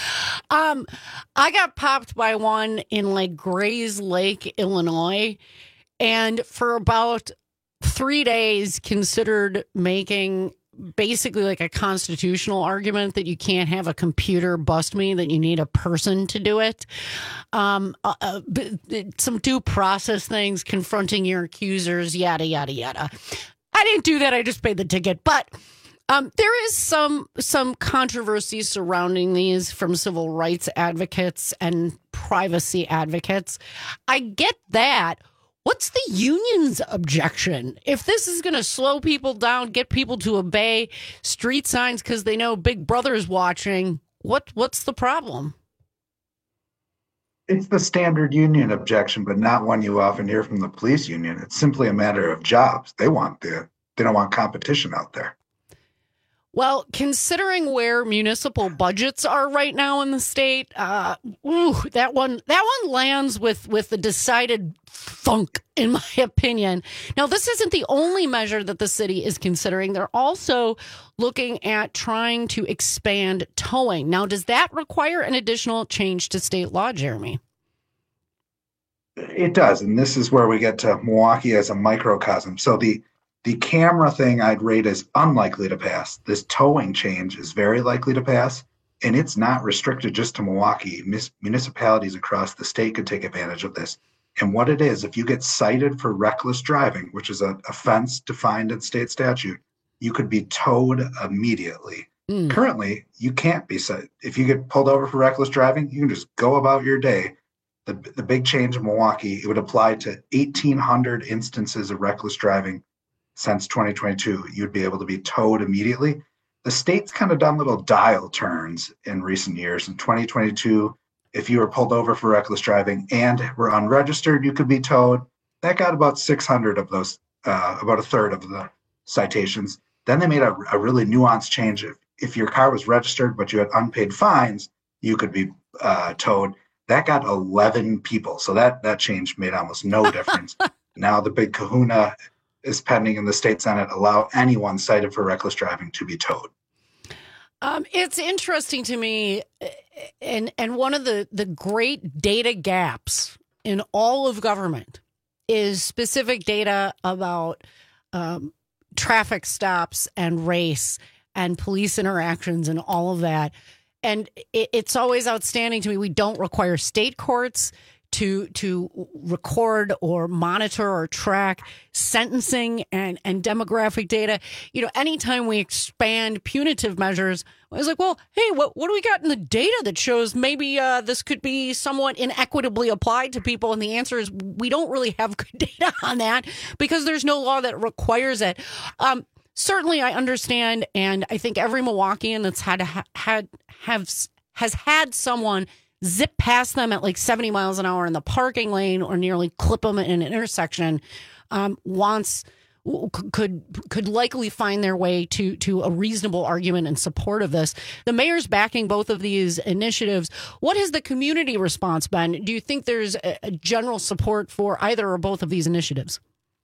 [SPEAKER 21] I got popped by one in like Grays Lake, Illinois, and for about 3 days considered making basically like a constitutional argument that you can't have a computer bust me, that you need a person to do it. Some due process things, confronting your accusers, yada, yada, yada. I didn't do that. I just paid the ticket. But there is some controversy surrounding these from civil rights advocates and privacy advocates. I get that. What's the union's objection? If this is going to slow people down, get people to obey street signs because they know Big Brother is watching, what's the problem?
[SPEAKER 2] It's the standard union objection, but not one you often hear from the police union. It's simply a matter of jobs. They don't want competition out there.
[SPEAKER 21] Well, considering where municipal budgets are right now in the state, that one lands with a decided thunk, in my opinion. Now, this isn't the only measure that the city is considering. They're also looking at trying to expand towing. Now, does that require an additional change to state law, Jeremy?
[SPEAKER 2] It does, and this is where we get to Milwaukee as a microcosm. So the camera thing I'd rate as unlikely to pass. This towing change is very likely to pass, and it's not restricted just to Milwaukee. Municipalities across the state could take advantage of this. And what it is, if you get cited for reckless driving, which is an offense defined in state statute, you could be towed immediately. Currently, you can't be cited. If you get pulled over for reckless driving, you can just go about your day. The big change in Milwaukee, it would apply to 1,800 instances of reckless driving since 2022. You'd be able to be towed immediately. The state's kind of done little dial turns in recent years. In 2022, if you were pulled over for reckless driving and were unregistered, you could be towed. That got about 600 of those, about a third of the citations. Then they made a really nuanced change. If your car was registered but you had unpaid fines, you could be towed. That got 11 people. So that change made almost no difference. Now the big kahuna is pending in the state Senate, allow anyone cited for reckless driving to be towed.
[SPEAKER 21] It's interesting to me, and one of the great data gaps in all of government is specific data about traffic stops and race and police interactions and all of that. And it's always outstanding to me. We don't require state courts to record or monitor or track sentencing and demographic data. You know, anytime we expand punitive measures, I was like, well, hey, what do we got in the data that shows maybe this could be somewhat inequitably applied to people? And the answer is we don't really have good data on that because there's no law that requires it. certainly I understand, and I think every Milwaukeean that's has had someone zip past them at like 70 miles an hour in the parking lane or nearly clip them in an intersection could likely find their way to a reasonable argument in support of this. The mayor's backing both of these initiatives. What has the community response been? Do you think there's a general support for either or both of these initiatives?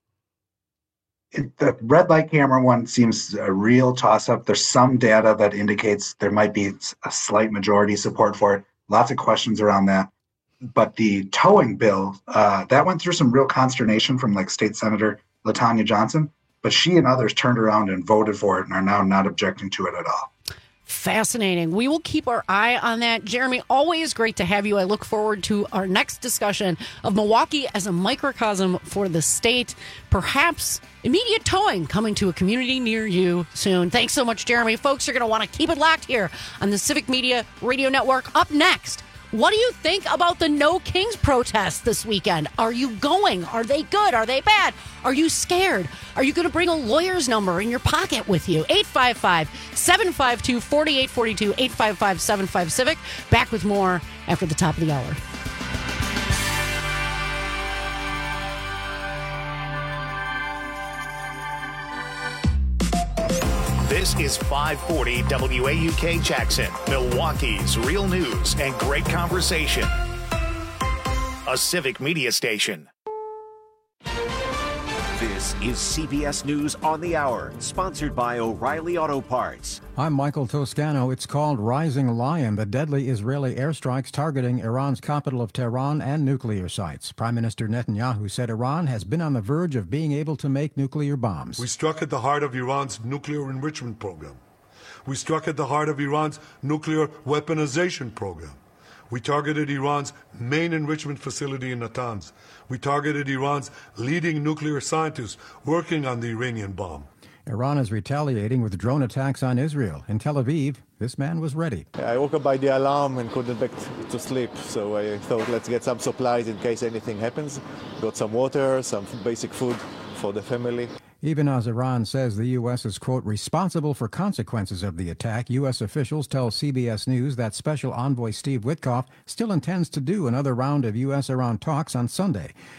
[SPEAKER 2] The red light camera one seems a real toss-up. There's some data that indicates there might be a slight majority support for it. Lots of questions around that. But the towing bill, that went through some real consternation from like State Senator LaTanya Johnson, but she and others turned around and voted for it and are now not objecting to it at all.
[SPEAKER 21] Fascinating. We will keep our eye on that. Jeremy, always great to have you. I look forward to our next discussion of Milwaukee as a microcosm for the state. Perhaps immediate towing coming to a community near you soon. Thanks so much, Jeremy. Folks, you're going to want to keep it locked here on the Civic Media Radio Network. Up next, what do you think about the No Kings protests this weekend? Are you going? Are they good? Are they bad? Are you scared? Are you going to bring a lawyer's number in your pocket with you? 855-752-4842, 855-75-CIVIC. Back with more after the top of the hour.
[SPEAKER 1] This is 540 WAUK Jackson, Milwaukee's real news and great conversation. A Civic Media station.
[SPEAKER 3] This is CBS News on the Hour, sponsored by O'Reilly Auto Parts.
[SPEAKER 4] I'm Michael Toscano. It's called Rising Lion, the deadly Israeli airstrikes targeting Iran's capital of Tehran and nuclear sites. Prime Minister Netanyahu said Iran has been on the verge of being able to make nuclear bombs.
[SPEAKER 9] We struck at the heart of Iran's nuclear enrichment program. We struck at the heart of Iran's nuclear weaponization program. We targeted Iran's main enrichment facility in Natanz. We targeted Iran's leading nuclear scientists working on the Iranian bomb.
[SPEAKER 4] Iran is retaliating with drone attacks on Israel. In Tel Aviv, this man was ready.
[SPEAKER 10] I woke up by the alarm and couldn't back to sleep, so I thought let's get some supplies in case anything happens. Got some water, some basic food for the family.
[SPEAKER 4] Even as Iran says the U.S. is, quote, responsible for consequences of the attack, U.S. officials tell CBS News that Special Envoy Steve Witkoff still intends to do another round of U.S.-Iran talks on Sunday.